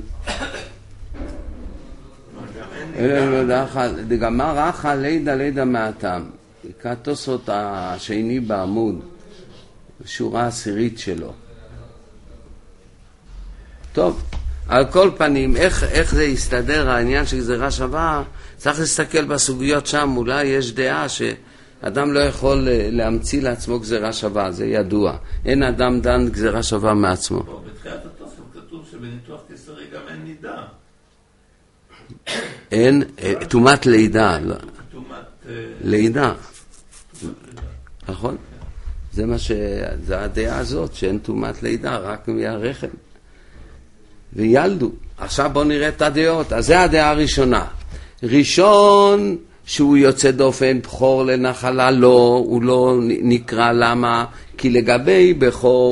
דגמר רחה לידה מהטעם. כתוסות השני בעמוד, שורה עשירית שלו. טוב, על כל פנים, איך זה יסתדר העניין של גזירה שווה? צריך להסתכל בסוגיות שם, אולי יש דעה שאדם לא יכול להמציא לעצמו גזירה שווה, זה ידוע. אין אדם דן גזירה שווה מעצמו. בתחילת התוספות כתוב שבניתוח קיסרי גם אין נידה. אין, תומת לידה. לידה. נכון? זה הדעה הזאת, שאין תומת לידה, רק מהרחם. וילדו. עכשיו בואו נראה את הדעות. אז זה הדעה הראשונה. ראשון, שהוא יוצא דופן בכור לנחלה, לא, הוא לא נקרא. למה? כי לגבי בכור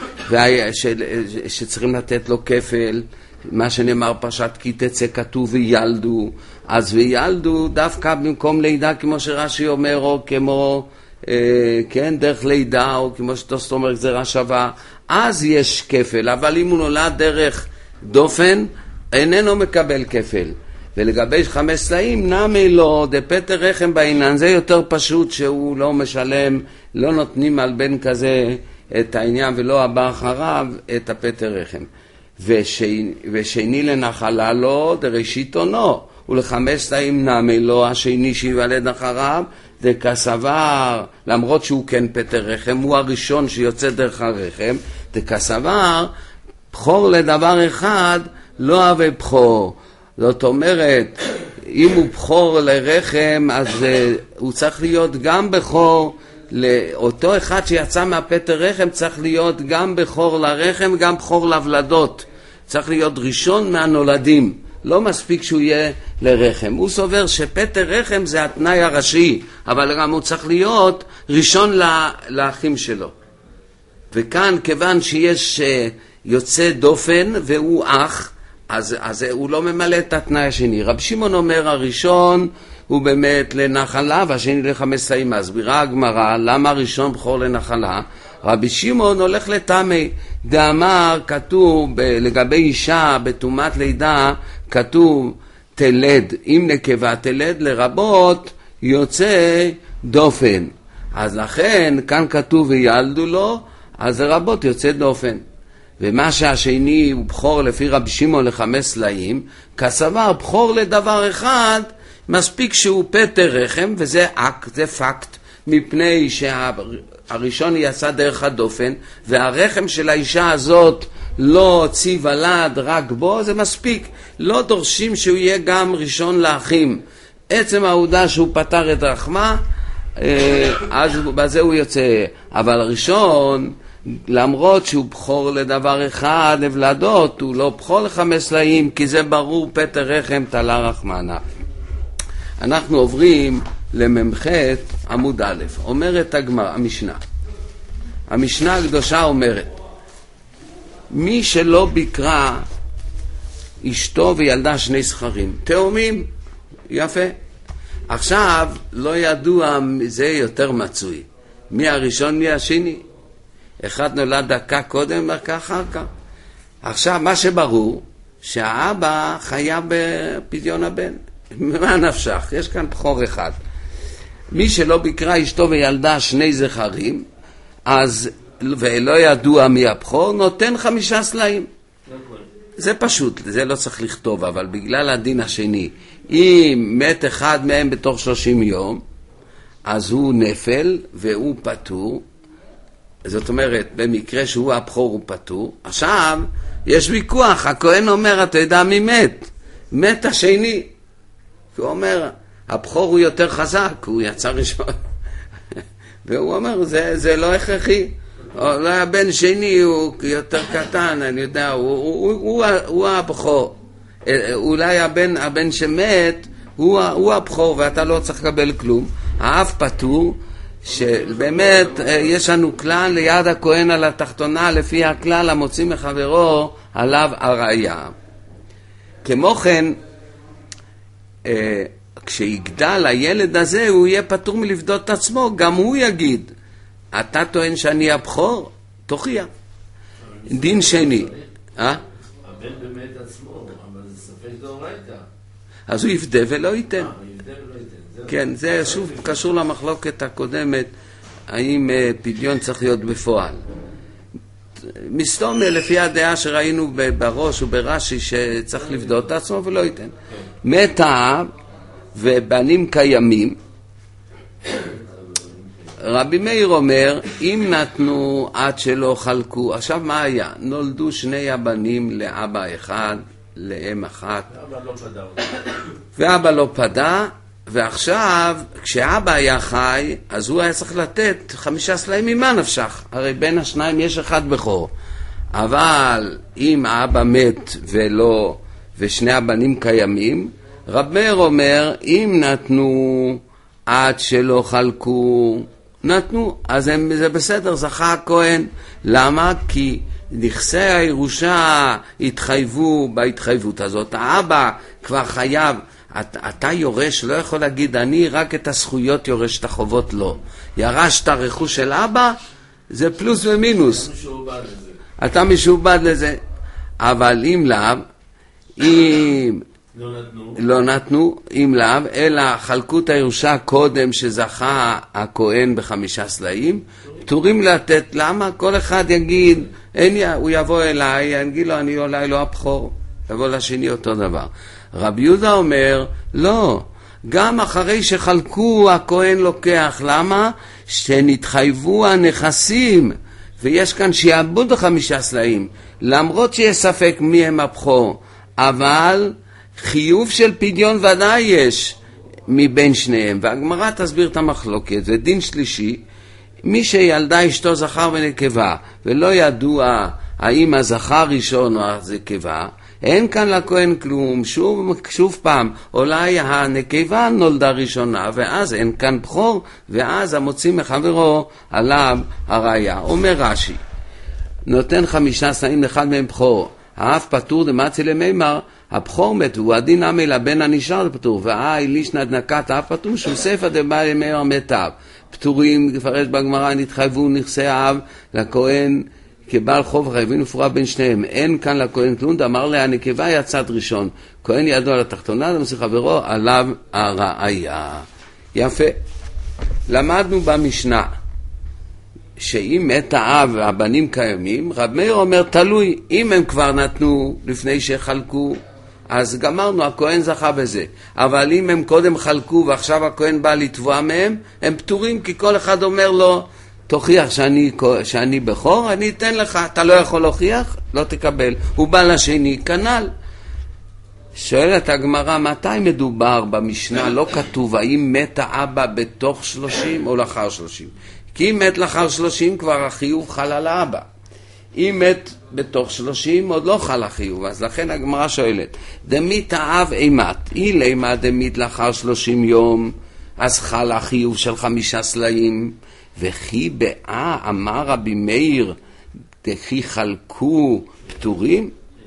שצריכים לתת לו כפל, מה שנאמר פרשת כי תצא כתוב וילדו, אז וילדו דווקא במקום לידה, כמו שרש"י אומר, או כמו כן, דרך לידה, או כמו שתוספות אומר גזירה שווה, אז יש כפל. אבל אם הוא נולד דרך דופן, איננו מקבל כפל. ולגבי 5 סלעים, נמי לו דפטר רחם בעינן, זה יותר פשוט, שהוא לא משלם, לא נותנים על בן כזה את העניין, ולא הבא אחריו את הפטר רחם. ושני לנחלה לו דראשית עונו, ול5 סלעים נמי לו, השני שיוולד אחריו, דקסבר, למרות שהוא כן פטר רחם, הוא הראשון שיוצא דרך הרחם, דקסבר, בכור לדבר אחד, לא אהבה בכור. זאת אומרת, אם הוא בכור לרחם, אז הוא צריך להיות גם בכור, לאותו אחד שיצא מהפטר רחם צריך להיות גם בכור לרחם, גם בכור לוולדות. צריך להיות ראשון מהנולדים. לא מספיק שהוא יהיה לרחם. הוא סובר שפטר רחם זה התנאי הראשי, אבל גם הוא צריך להיות ראשון לאחים שלו. וכאן, כיוון שיש יוצא דופן והוא אח, אז הוא לא ממלא את התנאי השני. רב שמעון אומר הראשון הוא באמת לנחלה והשני ל5 סלעים. מסבירה הגמרא למה הראשון בכור לנחלה. רבי שמעון הולך לטמא, דאמר כתוב לגבי אישה בתומת לידה, כתוב תלד, אם נקבה תלד לרבות יוצא דופן. אז לכן כאן כתוב וילדו לו, אז לרבות יוצא דופן. ומה שהשני הוא בכור לפי רבי שמעון ל5 סלעים, כסבר בכור לדבר אחד, מספיק שהוא פטר רחם, וזה פקט, מפני שהראשון יצא דרך הדופן, והרחם של האישה הזאת לא הוציא ולד רק בו, זה מספיק. לא דורשים שהוא יהיה גם ראשון לאחים. עצם העובדה שהוא פטר את רחמה, אז בזה הוא יוצא. אבל הראשון, למרות שהוא בכור לדבר אחד, לבלדות, הוא לא בכור ל5 סלעים, כי זה ברור פטר רחם תלה רחמנה. אנחנו עוברים למ"ח עמוד א'. אומרת הגמרא, המשנה הקדושה אומרת, מי שלא ביקרה אשתו וילדה 2 זכרים, תאומים, יפה. עכשיו לא ידוע, זה יותר מצוי, מי הראשון מי השני. אחד נולד דקה קודם, דקה אחר כך. עכשיו מה שברור, שהאבא חייב בפדיון הבן. מה נפשך? יש כאן בכור אחד. מי שלא ביקרה אשתו וילדה 2 זכרים, אז, ולא ידוע מי הבכור, נותן 5 סלעים. זה פשוט, זה לא צריך לכתוב, אבל בגלל הדין השני, אם מת אחד מהם בתוך 30 יום, אז הוא נפל והוא פטור. זאת אומרת, במקרה שהוא הבכור הוא פטור. עכשיו, יש ויכוח, הכהן אומר, אתה יודע מי מת? מת השני. הוא אומר, הבכור הוא יותר חזק, הוא יצא ראשון. והוא אומר, זה לא הכרחי. אולי הבן שני הוא יותר קטן, אני יודע, הוא הבכור. אולי הבן שמת הוא הבכור ואתה לא צריך לקבל כלום. האב פטור, שבאמת יש לנו כלל ליד הכהן על התחתונה, לפי הכלל המוציא מחברו עליו הראיה. כמו כן, כשיגדל הילד הזה הוא יהיה פטור מלפדות את עצמו, גם הוא יגיד, אתה טוען שאני הבכור? תוכיח. דין שני. הבן באמת עצמו, אבל זה ספק דאורייתא. אז הוא יפדה ולא ייתן. כן, זה שוב קשור למחלוקת הקודמת, האם פדיון צריך להיות בפועל. מסתום לפי הדעה שראינו בראש וברש"י שצריך לפדות את עצמו ולא ייתן. מת האב ובנים קיימים, רבי מאיר אומר, אם נתנו עד שלא חלקו, עכשיו מה היה? נולדו 2 הבנים לאבא אחד, לאם אחת, ואבא לא פדה, ועכשיו כשאבא היה חי, אז הוא היה צריך לתת 5 סלעים. ממה נפשך? הרי בין השניים יש אחד בכור. אבל אם האבא מת ו2 הבנים קיימים, רבי מאיר אומר, אם נתנו עד שלא חלקו, נתנו, אז זה בסדר, זכה הכהן. למה? כי נכסי הירושה התחייבו בהתחייבות הזאת. האבא כבר חייב, אתה יורש, לא יכול להגיד, אני רק את הזכויות יורש, את החובות לא. ירש את הרכוש של אבא, זה פלוס ומינוס. אתה משובד לזה. אבל אם לאו, אם לא נתנו, אם לאו, אלא חלקו את הירושה קודם שזכה הכהן ב5 סלעים, פטורים לתת. למה? כל אחד יגיד, הוא יבוא אליי, אני אגיד לו, אני אולי לא הבכור, יבוא לשני אותו דבר. רבי יהודה אומר, לא, גם אחרי שחלקו הכהן לוקח. למה? שנתחייבו הנכסים, ויש כאן שיעבוד 5 סלעים, למרות שיש ספק מי הם הבכור, אבל חיוב של פדיון ודאי יש מבין שניהם. והגמרא תסביר את המחלוקת. ודין שלישי, מי שילדה אשתו זכר ונקבה ולא ידוע האם הזכר ראשון או הזקבה, אין כאן לכהן כלום. שוב פעם, אולי הנקבה נולדה ראשונה ואז אין כאן בכור, ואז המוציא מחברו עליו הראיה. אומר רש"י, נותן 5 סלעים לאחד מהם בכור, האב פטור דמצי למימר, הבכור מת, הוא הדין עמי לבן הנשאר פטור, והאי לישנא דנקת האב פטור, שהוא ספא דבא למימר מתיו. פטורים, לפרש בגמרא, נתחייבו נכסי האב לכהן כבעל חוב, חייבים לפרוע בין שניהם. אין כאן לכהן כלום, אמר לה, הנקבה היה צד ראשון, כהן ידו על התחתונה, למוציא חברו עליו הראיה. יפה. למדנו במשנה שאם מת האב והבנים קיימים, רב מאיר אומר תלוי, אם הם כבר נתנו לפני שחלקו, אז גמרנו, הכהן זכה בזה. אבל אם הם קודם חלקו ועכשיו הכהן בא לתבוע מהם, הם פטורים, כי כל אחד אומר לו, תוכיח שאני בכור, אני אתן לך. אתה לא יכול להוכיח, לא תקבל. הוא בא לשני, כנ"ל. שואלת הגמרא, מתי מדובר במשנה? לא כתוב האם מת האבא בתוך 30 או לאחר 30. כי אם מת לאחר 30 כבר החיוב חל על האבא. אם מת בתוך 30 עוד לא חל החיוב. אז לכן הגמרא שואלת, דמית האב אימת, אימה דמית לאחר 30 יום, אז חל החיוב של 5 סלעים. וכי באה אמר רבי מאיר, דכי חלקו פטורים?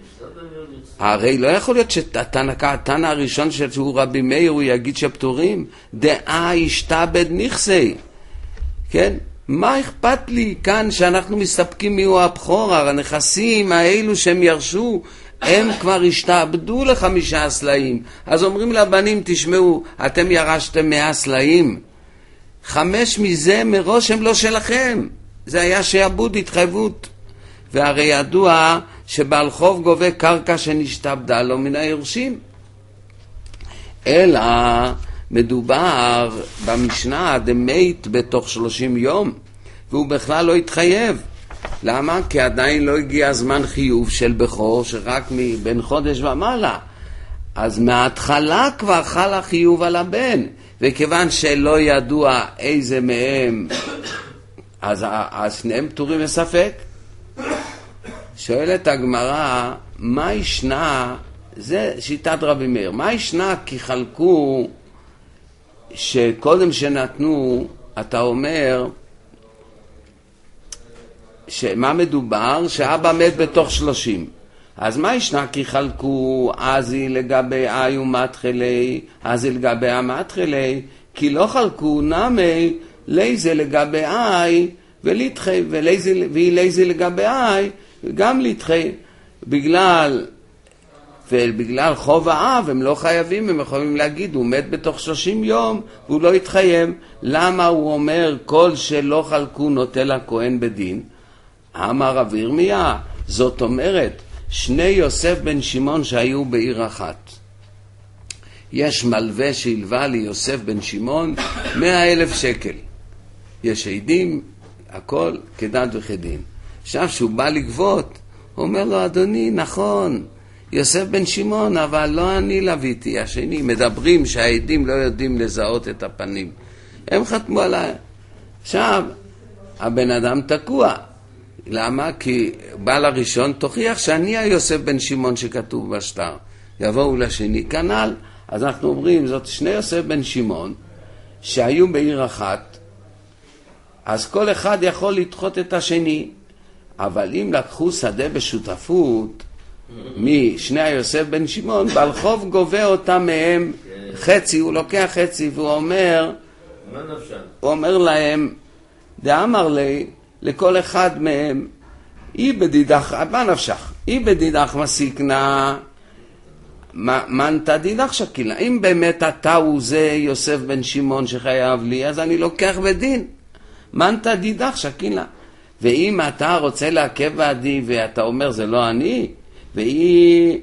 הרי לא יכול להיות שהתנא הראשון שהוא רבי מאיר הוא יגיד שפטורים. דעה ישתבד נכסי. כן? מה אכפת לי כאן שאנחנו מסתפקים מיהו הבכור? הנכסים האלו שהם ירשו הם כבר השתעבדו ל5 סלעים. אז אומרים לבנים, תשמעו, אתם ירשתם 100 סלעים, 5 מזה מראש הם לא שלכם. זה היה שעבוד, התחייבות. והרי ידוע שבעל חוב גובה קרקע שנשתבדה לו מן היורשים. אלא מדובר במשנה דמית בתוך 30 יום, והוא בכלל לא התחייב. למה? כי עדיין לא הגיע זמן חיוב של בכור, שרק מבין חודש ומעלה. אז מההתחלה כבר חל החיוב על הבן, וכיוון שלא ידוע איזה מהם, אז שניהם פטורים מספק. שואלת הגמרא, מה ישנה, זה שיטת רבי מאיר, מה ישנה כי חלקו שקודם שנתנו, אתה אומר, שמה מדובר? שאבא מת בתוך 30. אז מה ישנה כי חלקו אזי לגבי אי ומתחילי, אזי לגבי המתחילי, כי לא חלקו נמי ליזה לגבי אי ולתחי, וליזה לגבי אי גם לתחי, בגלל חוב האב הם לא חייבים, הם יכולים להגיד הוא מת בתוך 30 יום והוא לא יתחייב. למה הוא אומר כל שלא חלקו נוטה לכהן בדין? אמר רב ירמיה, זאת אומרת 2 יוסף בן שמעון שהיו בעיר אחת, יש מלווה שהלווה לי יוסף בן שמעון 100,000 שקל, יש עדים, הכל כדת וכדין. עכשיו שהוא בא לגבות, הוא אומר לו, אדוני, נכון, יוסף בן שמעון, אבל לא אני לוויתי, השני. מדברים שהעדים לא יודעים לזהות את הפנים, הם חתמו עליי. עכשיו הבן אדם תקוע. למה? כי בעל הראשון תוכיח שאני היוסף בן שמעון שכתוב בשטר, יבואו לשני כנ"ל. אז אנחנו אומרים, זאת 2 יוסף בן שמעון שהיו בעיר אחת, אז כל אחד יכול לדחות את השני. אבל אם לקחו שדה בשותפות משני היוסף בן שמעון, בעל חוב גובה אותם מהם חצי, הוא לוקח חצי, והוא אומר, הוא אומר להם, דאמר לי, לכל אחד מהם, אי בדידך, מה נפשך? אי בדידך מסיקנה, מנתה דידך שקילה. אם באמת אתה הוא זה יוסף בן שמעון שחייב לי, אז אני לוקח בדין. מנתה דידך שקילה. ואם אתה רוצה לעכב בעדי ואתה אומר זה לא אני, והיא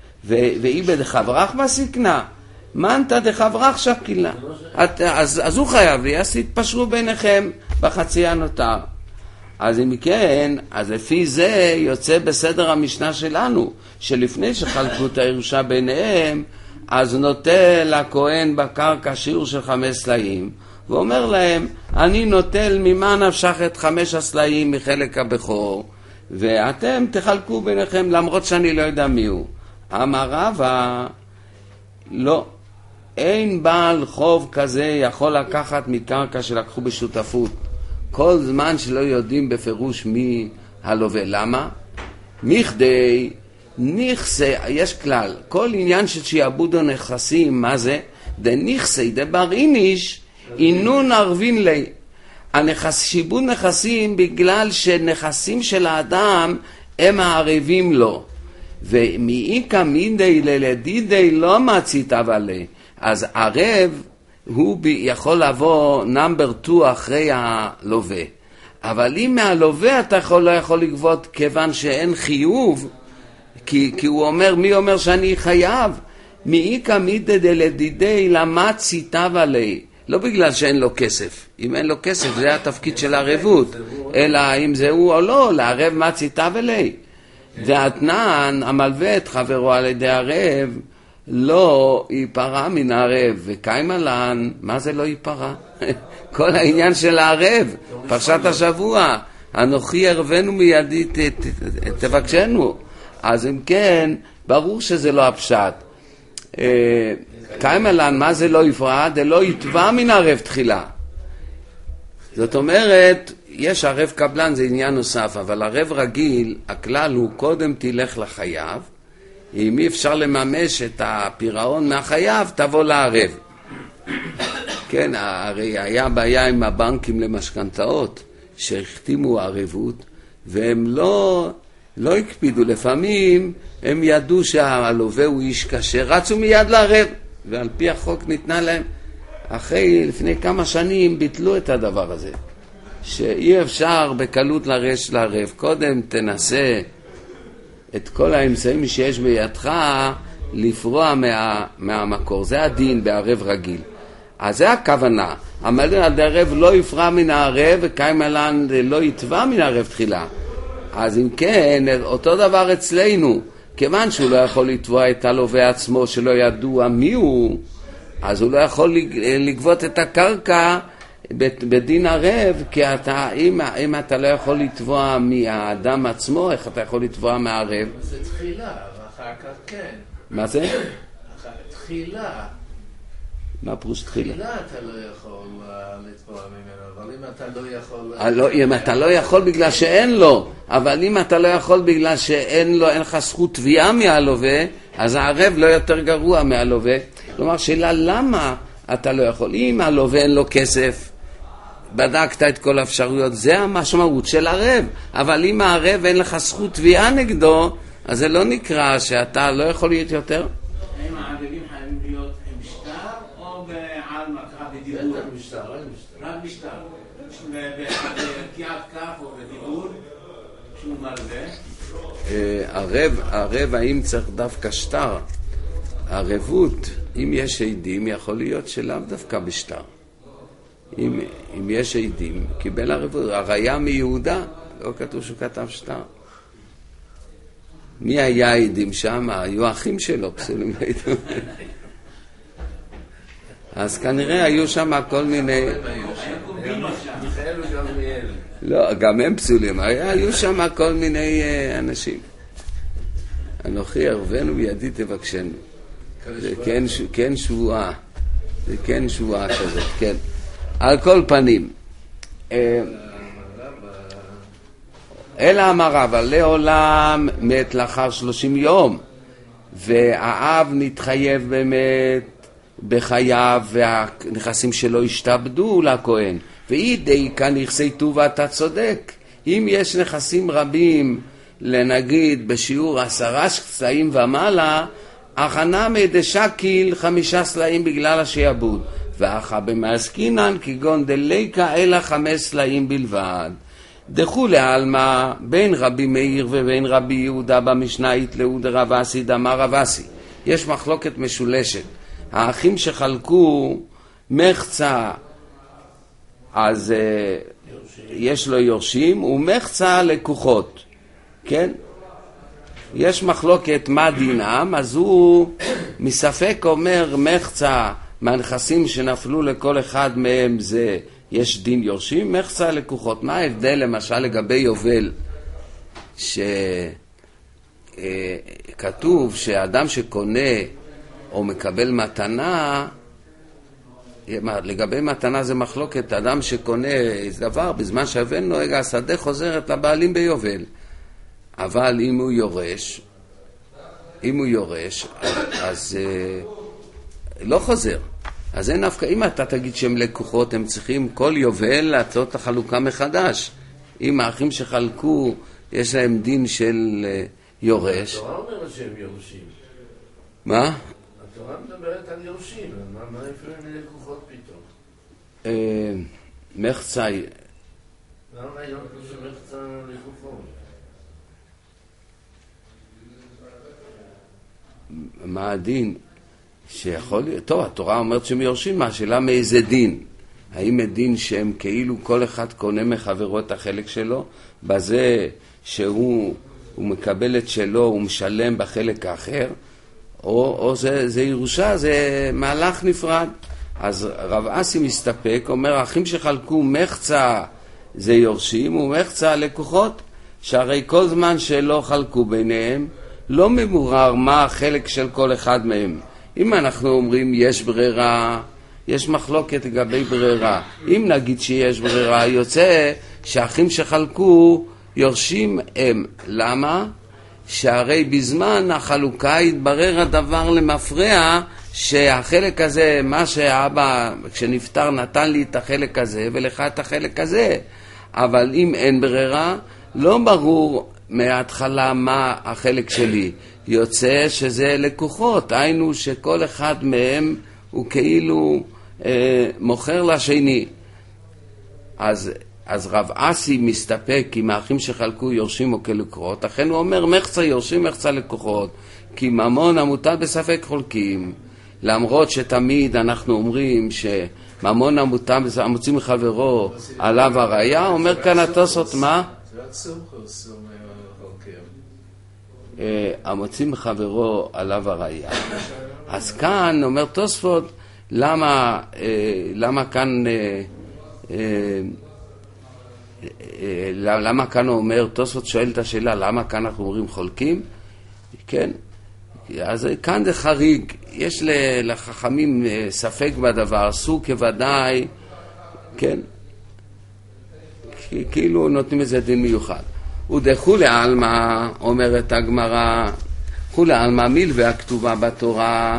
בדחברך מסיקנה, מנתה דחברך שקילה. אז הוא חייב לי, אז תתפשרו ביניכם בחצי הנותר. אז אם כן, אז לפי זה יוצא בסדר המשנה שלנו, שלפני שחלקו את הירושה ביניהם, אז נוטל לכהן בקרקע שיעור של 5 סלעים, ואומר להם, אני נוטל ממה נפשך את 5 הסלעים מחלק הבכור, ואתם תחלקו ביניכם למרות שאני לא יודע מי הוא. אמר רבא, לא, אין בעל חוב כזה יכול לקחת מקרקע שלקחו בשותפות, כל זמן שלא יודעים בפירוש מי הלווה. למה? מכדי נכסי, יש כלל, כל עניין של שיעבוד הנכסים, מה זה? דנכסי דבר איניש אינון ערבין לי. שיעבוד נכסים בגלל שנכסים של האדם הם הערבים לו, ומאיקה מידי ללדידי לא מצית עלי. אז ערב הוא יכול לבוא נאמבר 2 אחרי הלווה, אבל אם מהלווה אתה לא יכול לגבות, כיוון שאין חיוב, כי הוא אומר, מי אומר שאני חייב? מאיקה מידי ללדידי למה ציטב עלי, לא בגלל שאין לו כסף. אם אין לו כסף זה התפקיד של הערבות, אלא אם זה הוא או לא, לערב מה ציטב עלי. ואתנן המלווה את חברו על ידי ערב לא ייפרע מן הערב, וקיימלן, מה זה לא ייפרע? כל העניין של הערב, פרשת השבוע, אנוכי ערבנו מידי תבקשנו. אז אם כן, ברור שזה לא הפשט. קיימלן, מה זה לא יפרע? זה לא יתבע מן ערב תחילה. זאת אומרת, יש ערב קבלן, זה עניין נוסף, אבל ערב רגיל, הכלל הוא קודם תלך לחייב, אם אי אפשר לממש את הפירעון מהחייב, תבוא לערב. כן, הרי היה בעיה עם הבנקים למשכנתאות, שהחתימו ערבות, והם לא הקפידו. לפעמים הם ידעו שהלווה הוא איש קשה, רצו מיד לערב, ועל פי החוק ניתנה להם. לפני כמה שנים ביטלו את הדבר הזה, שאי אפשר בקלות לרש לערב. קודם תנסה את כל האמצעים שיש בידך לפרוע מהמקור. זה הדין בערב רגיל. אז זה הכוונה. המלין על הערב לא יפרע מן הערב, וקיימלן לא יתבע מן הערב תחילה. אז אם כן, אותו דבר אצלנו. כיוון שהוא לא יכול לתבוע את הלווה עצמו שלא ידוע מי הוא, אז הוא לא יכול לגבות את הקרקע בדין ערב, כי אם אתה לא יכול לתבוע מהאדם עצמו, איך אתה יכול לתבוע מהערב? זה תחילה, ואחר כך כן. מה זה? תחילה. מה פירוש תחילה? תחילה אתה לא יכול לתבוע ממנו, אבל אם אתה לא יכול... אם אתה לא יכול בגלל שאין לו, אבל אם אתה לא יכול בגלל שאין לו, אין לך זכות תביעה מהלווה, אז הערב לא יותר גרוע מהלווה. כלומר, שאלה למה אתה לא יכול? אם הלווה אין לו כסף, בדקת את כל האפשרויות, זה המשמעות של ערב. אבל אם הערב אין לך זכות תביעה נגדו, אז זה לא נקרא שאתה לא יכול להיות יותר. האם הערבים חייבים להיות עם שטר או בעל מקרא בדיבור? רק בשטר. בקיעת כף או בדיבור שהוא מלווה? ערב, האם צריך דווקא שטר? ערבות, אם יש עדים, יכול להיות שלאו דווקא בשטר. אם יש עדים, קיבל ערבות. הראיה מיהודה, לא כתוב שהוא כתב שטר. מי היה העדים שם? היו האחים שלו, פסולים בעיתון. אז כנראה היו שם כל מיני... לא, גם הם פסולים. היו שם כל מיני אנשים. אנוכי ערבנו בידי תבקשנו. זה כן שבועה. זה כן שבועה כזאת, כן. על כל פנים. אלא אמר אבל לעולם מת לאחר 30 יום, והאב נתחייב באמת בחייו, והנכסים שלו השתעבדו לכהן. ואידי כאן נכסי טובה, אתה צודק. אם יש נכסים רבים, לנגיד בשיעור 10 סלעים ומעלה, הכנה מדשקיל 5 סלעים בגלל השעבוד. ואחר במעסקינן כגון דליקה אלא 5 סלעים בלבד. דחו לעלמה בין רבי מאיר ובין רבי יהודה במשנאית לאוד רב אסי דאמר רב אסי. יש מחלוקת משולשת. האחים שחלקו מחצה, אז יש לו יורשים, ומחצה לקוחות. כן? יש מחלוקת מה דינם, אז הוא מספק אומר מחצה מהנכסים שנפלו לכל אחד מהם זה יש דין יורשים, מחצה לקוחות. מה ההבדל למשל לגבי יובל, שכתוב שאדם שקונה או מקבל מתנה, לגבי מתנה זה מחלוקת, אדם שקונה איזה דבר, בזמן שהיובל נוהג השדה חוזרת לבעלים ביובל. אבל אם הוא יורש, אז לא חוזר. אז אין נפקא, אם אתה תגיד שהם לקוחות, הם צריכים כל יובל לעשות את החלוקה מחדש. אם האחים שחלקו, יש להם דין של יורש. התורה אומרת שהם יורשים. מה? התורה מדברת על יורשים, מה יפרים ללקוחות פתאום? מחצה... למה היום שמחצה לקוחות? מה הדין? שיכול להיות, טוב, התורה אומרת שהם יורשים, מה השאלה מאיזה דין? האם הדין שהם כאילו כל אחד קונה מחברו את החלק שלו, בזה שהוא מקבל את שלו, הוא משלם בחלק האחר, או זה ירושה, זה מהלך נפרד. אז רב אסי מסתפק, אומר, האחים שחלקו מחצה זה יורשים ומחצה לקוחות, שהרי כל זמן שלא חלקו ביניהם, לא ממורר מה החלק של כל אחד מהם. אם אנחנו אומרים יש ברירה, יש מחלוקת לגבי ברירה. אם נגיד שיש ברירה, יוצא שהאחים שחלקו יורשים הם. למה? שהרי בזמן החלוקה התברר הדבר למפרע, שהחלק הזה, מה שהאבא כשנפטר נתן לי את החלק הזה ולך את החלק הזה. אבל אם אין ברירה, לא ברור מההתחלה מה החלק שלי. יוצא שזה לקוחות, היינו שכל אחד מהם הוא כאילו מוכר לשני. אז רב אסי מסתפק עם האחים שחלקו יורשים או כלקוחות, אכן הוא אומר מחצה יורשים מחצה לקוחות, כי ממון המוטל בספק חולקים, למרות שתמיד אנחנו אומרים שממון המוציא מחברו עליו הראיה, אומר כאן התוספות מה? המוציא מחברו עליו הראיה. אז כאן אומר תוספות, למה כאן למה כאן הוא אומר, תוספות שואל את השאלה, למה כאן אנחנו אומרים חולקים? כן, אז כאן זה חריג, יש לחכמים ספק בדבר, עשו כוודאי, כן, כאילו נותנים איזה דין מיוחד. ודחו לעלמא, אומרת הגמרא, חו לעלמא מילווה הכתובה בתורה,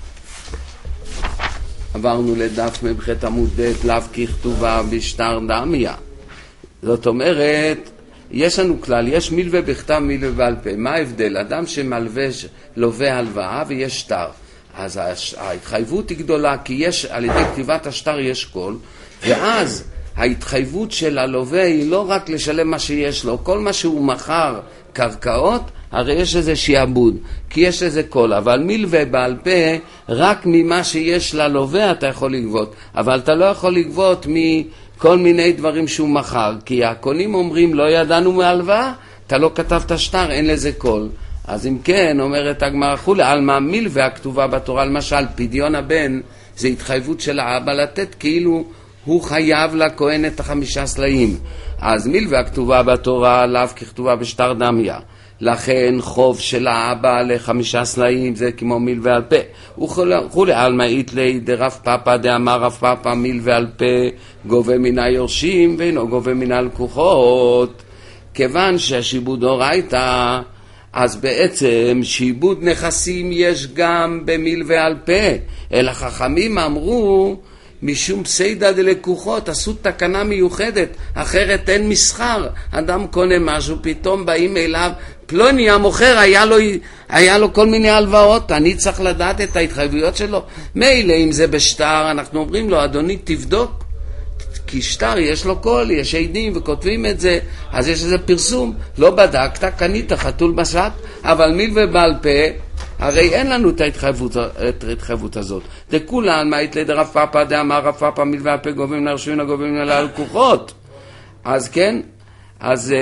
עברנו לדף מבחת עמוד ב' לאו ככתובה בשטר דמיה. זאת אומרת, יש לנו כלל, יש מילווה בכתב, מילווה בעל פה. מה ההבדל? אדם שמלווה הלוואה ויש שטר. אז ההתחייבות היא גדולה, כי יש, על ידי כתיבת השטר יש קול, ואז ההתחייבות של הלווה היא לא רק לשלם מה שיש לו, כל מה שהוא מכר קרקעות, הרי יש איזה שיעבוד, כי יש איזה קול, אבל מילווה בעל פה, רק ממה שיש ללווה אתה יכול לגבות, אבל אתה לא יכול לגבות מכל מיני דברים שהוא מכר, כי הקונים אומרים לא ידענו מהלוואה, אתה לא כתבת שטר, אין לזה קול. אז אם כן, אומרת הגמרא חולי, על מה מילווה הכתובה בתורה, למשל פדיון הבן, זה התחייבות של האבא לתת, כאילו הוא חייב לכהן את 5 סלעים. אז מילווה הכתובה בתורה, לאו ככתובה בשטר דמיה. לכן חוב של האבא ל5 סלעים זה כמו מילווה על פה. וכולי עלמא איתלי דרב פאפא דאמר רב פאפא מילווה על פה גובה מן היורשים ואינו גובה מן הלקוחות. כיוון שהשיבוד אורייתא, אז בעצם שיבוד נכסים יש גם במילווה על פה. אלא חכמים אמרו משום פסיידא דלקוחות, עשו תקנה מיוחדת, אחרת אין מסחר. אדם קונה משהו, פתאום באים אליו, פלוני המוכר, היה לו כל מיני הלוואות, אני צריך לדעת את ההתחייבויות שלו. מילא אם זה בשטר, אנחנו אומרים לו, אדוני תבדוק, כי שטר יש לו קול, יש עדים וכותבים את זה, אז יש איזה פרסום, לא בדקת, קנית חתול בשק, אבל מילווה בעל פה, הרי אין לנו את ההתחייבות הזאת. דכולן מאית לדרב פאפא דאמר רב פאפא מילווה על פה גובים ליורשים וגובים ללקוחות. אז כן, אז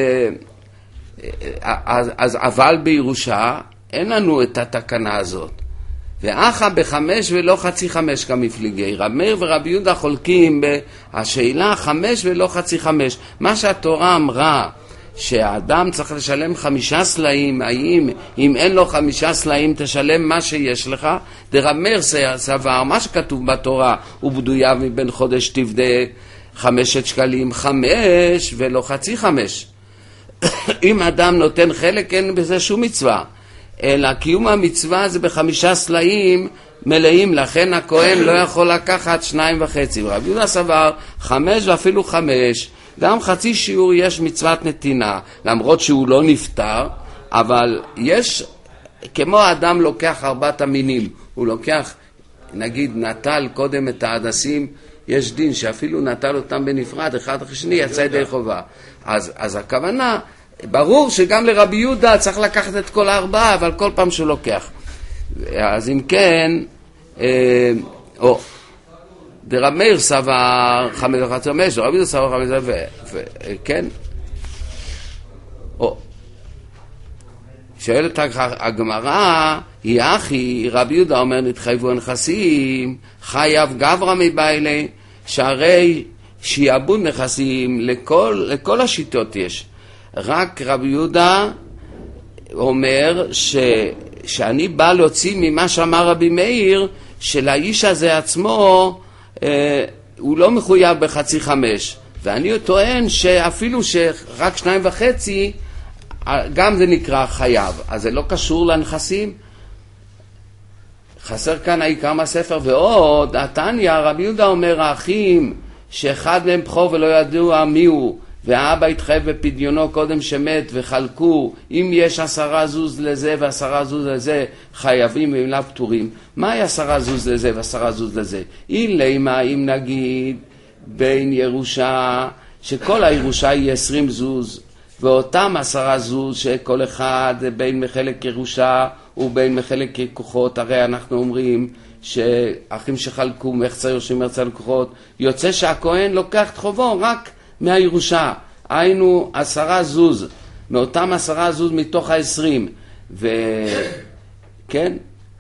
אבל בירושה אין לנו את התקנה הזאת. ואחא ב5 ולא חצי 5 כמפליגי. רב מאיר ורבי יהודה חולקים בשאלה 5 ולא חצי 5. מה שהתורה אמרה שהאדם צריך לשלם 5 סלעים, האם אם אין לו 5 סלעים תשלם מה שיש לך? דרב מאיר סבר, מה שכתוב בתורה הוא בדויה מבין חודש תבדה 5 שקלים 5 ולא חצי 5. אם אדם נותן חלק אין בזה שום מצווה, אלא קיום המצווה זה ב5 סלעים מלאים, לכן הכהן לא יכול לקחת 2.5. רבי יהודה סבר 5 ואפילו 5, גם חצי שיעור יש מצוות נתינה, למרות שהוא לא נפטר, אבל יש, כמו האדם לוקח 4 המינים, הוא לוקח, נגיד נטל קודם את ההדסים, יש דין שאפילו נטל אותם בנפרד, אחד אחרי שני יצא ידי חובה. אז הכוונה, ברור שגם לרבי יהודה צריך לקחת את כל 4, אבל כל פעם שהוא לוקח. אז אם כן, דרב מאיר סבר 5 וחצי 5, רבי יהודה סבר 5 וכן. שואלת הגמרא, היא אחי, רבי יהודה אומר נתחייבו נכסים, חייב גברא מבעילי, שהרי שיעבוד נכסים לכל השיטות יש. רק רבי יהודה אומר שאני בא להוציא ממה שאמר רבי מאיר, שלאיש הזה עצמו הוא לא מחויב בחצי 5, ואני טוען שאפילו שרק 2.5 גם זה נקרא חייב, אז זה לא קשור לנכסים. חסר כאן העיקר מהספר. ועוד התניא, רבי יהודה אומר האחים שאחד מהם בכור ולא ידוע מי הוא, והאבא התחייב בפדיונו קודם שמת וחלקו, אם יש 10 זוז לזה ו10 זוז לזה, חייבים ואם לא פטורים. מהי 10 זוז לזה ו10 זוז לזה? למה אם נגיד בין ירושה, שכל הירושה היא 20 זוז, ואותם 10 זוז שכל אחד בין מחלק ירושה ובין מחלק כוחות, הרי אנחנו אומרים שאחים שחלקו מחצה יורשים מחצה לקוחות, יוצא שהכהן לוקח את חובו רק מהירושה, היינו 10 זוז, מאותם 10 זוז מתוך 20, כן?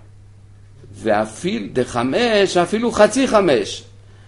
ואפילו חצי 5.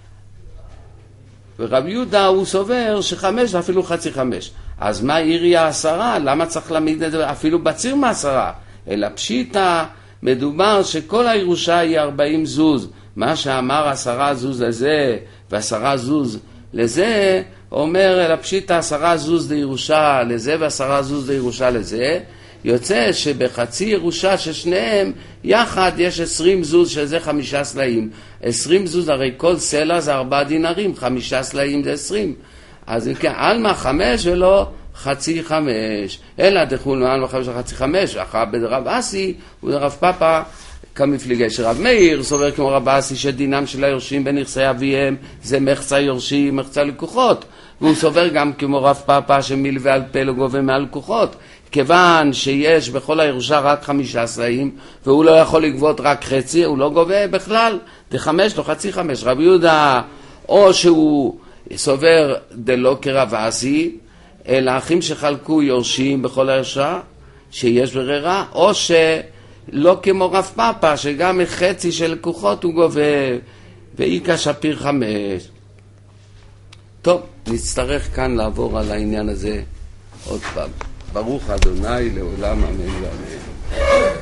ורבי יהודה הוא סובר ש5 ואפילו חצי 5. אז מה עירייה 10? למה צריך להעמיד את זה אפילו בציר מ10? אלא פשיטה, מדובר שכל הירושה היא 40 זוז. מה שאמר 10 זוז לזה ו10 זוז לזה, אומר אלא פשיטה 10 זוז לירושה לזה ו10 זוז לירושה לזה, יוצא שבחצי ירושה ששניהם יחד יש 20 זוז, שזה 5 סלעים. 20 זוז, הרי כל סלע זה 4 דינרים, 5 סלעים זה 20. אז כן, אלמה 5 ולא חצי 5. אלא דחולנו אלמה 5 וחצי 5, אחר בדרב אסי ודרב פאפה, כמפליגי שרב מאיר, סובר כמו רב אסי שדינם של היורשים בנכסי אביהם זה מחצה יורשים, מחצה לקוחות. והוא סובר גם כמו רב פאפה שמלווה על פה לא גובה מעל לקוחות. כיוון שיש בכל הירושה רק 5 סלעים, והוא לא יכול לגבות רק חצי, הוא לא גובה בכלל, ד5 לא חצי 5. רבי יהודה, או שהוא סובר דלא כרב אסי, אלא אחים שחלקו יורשים בכל הירושה, שיש ברירה, או שלא כמו רב פאפה, שגם חצי של לקוחות הוא גובה, ואיקה שפיר 5. טוב, נצטרך כאן לעבור על העניין הזה עוד פעם. ברוך אדוני לעולם אמן ואמן.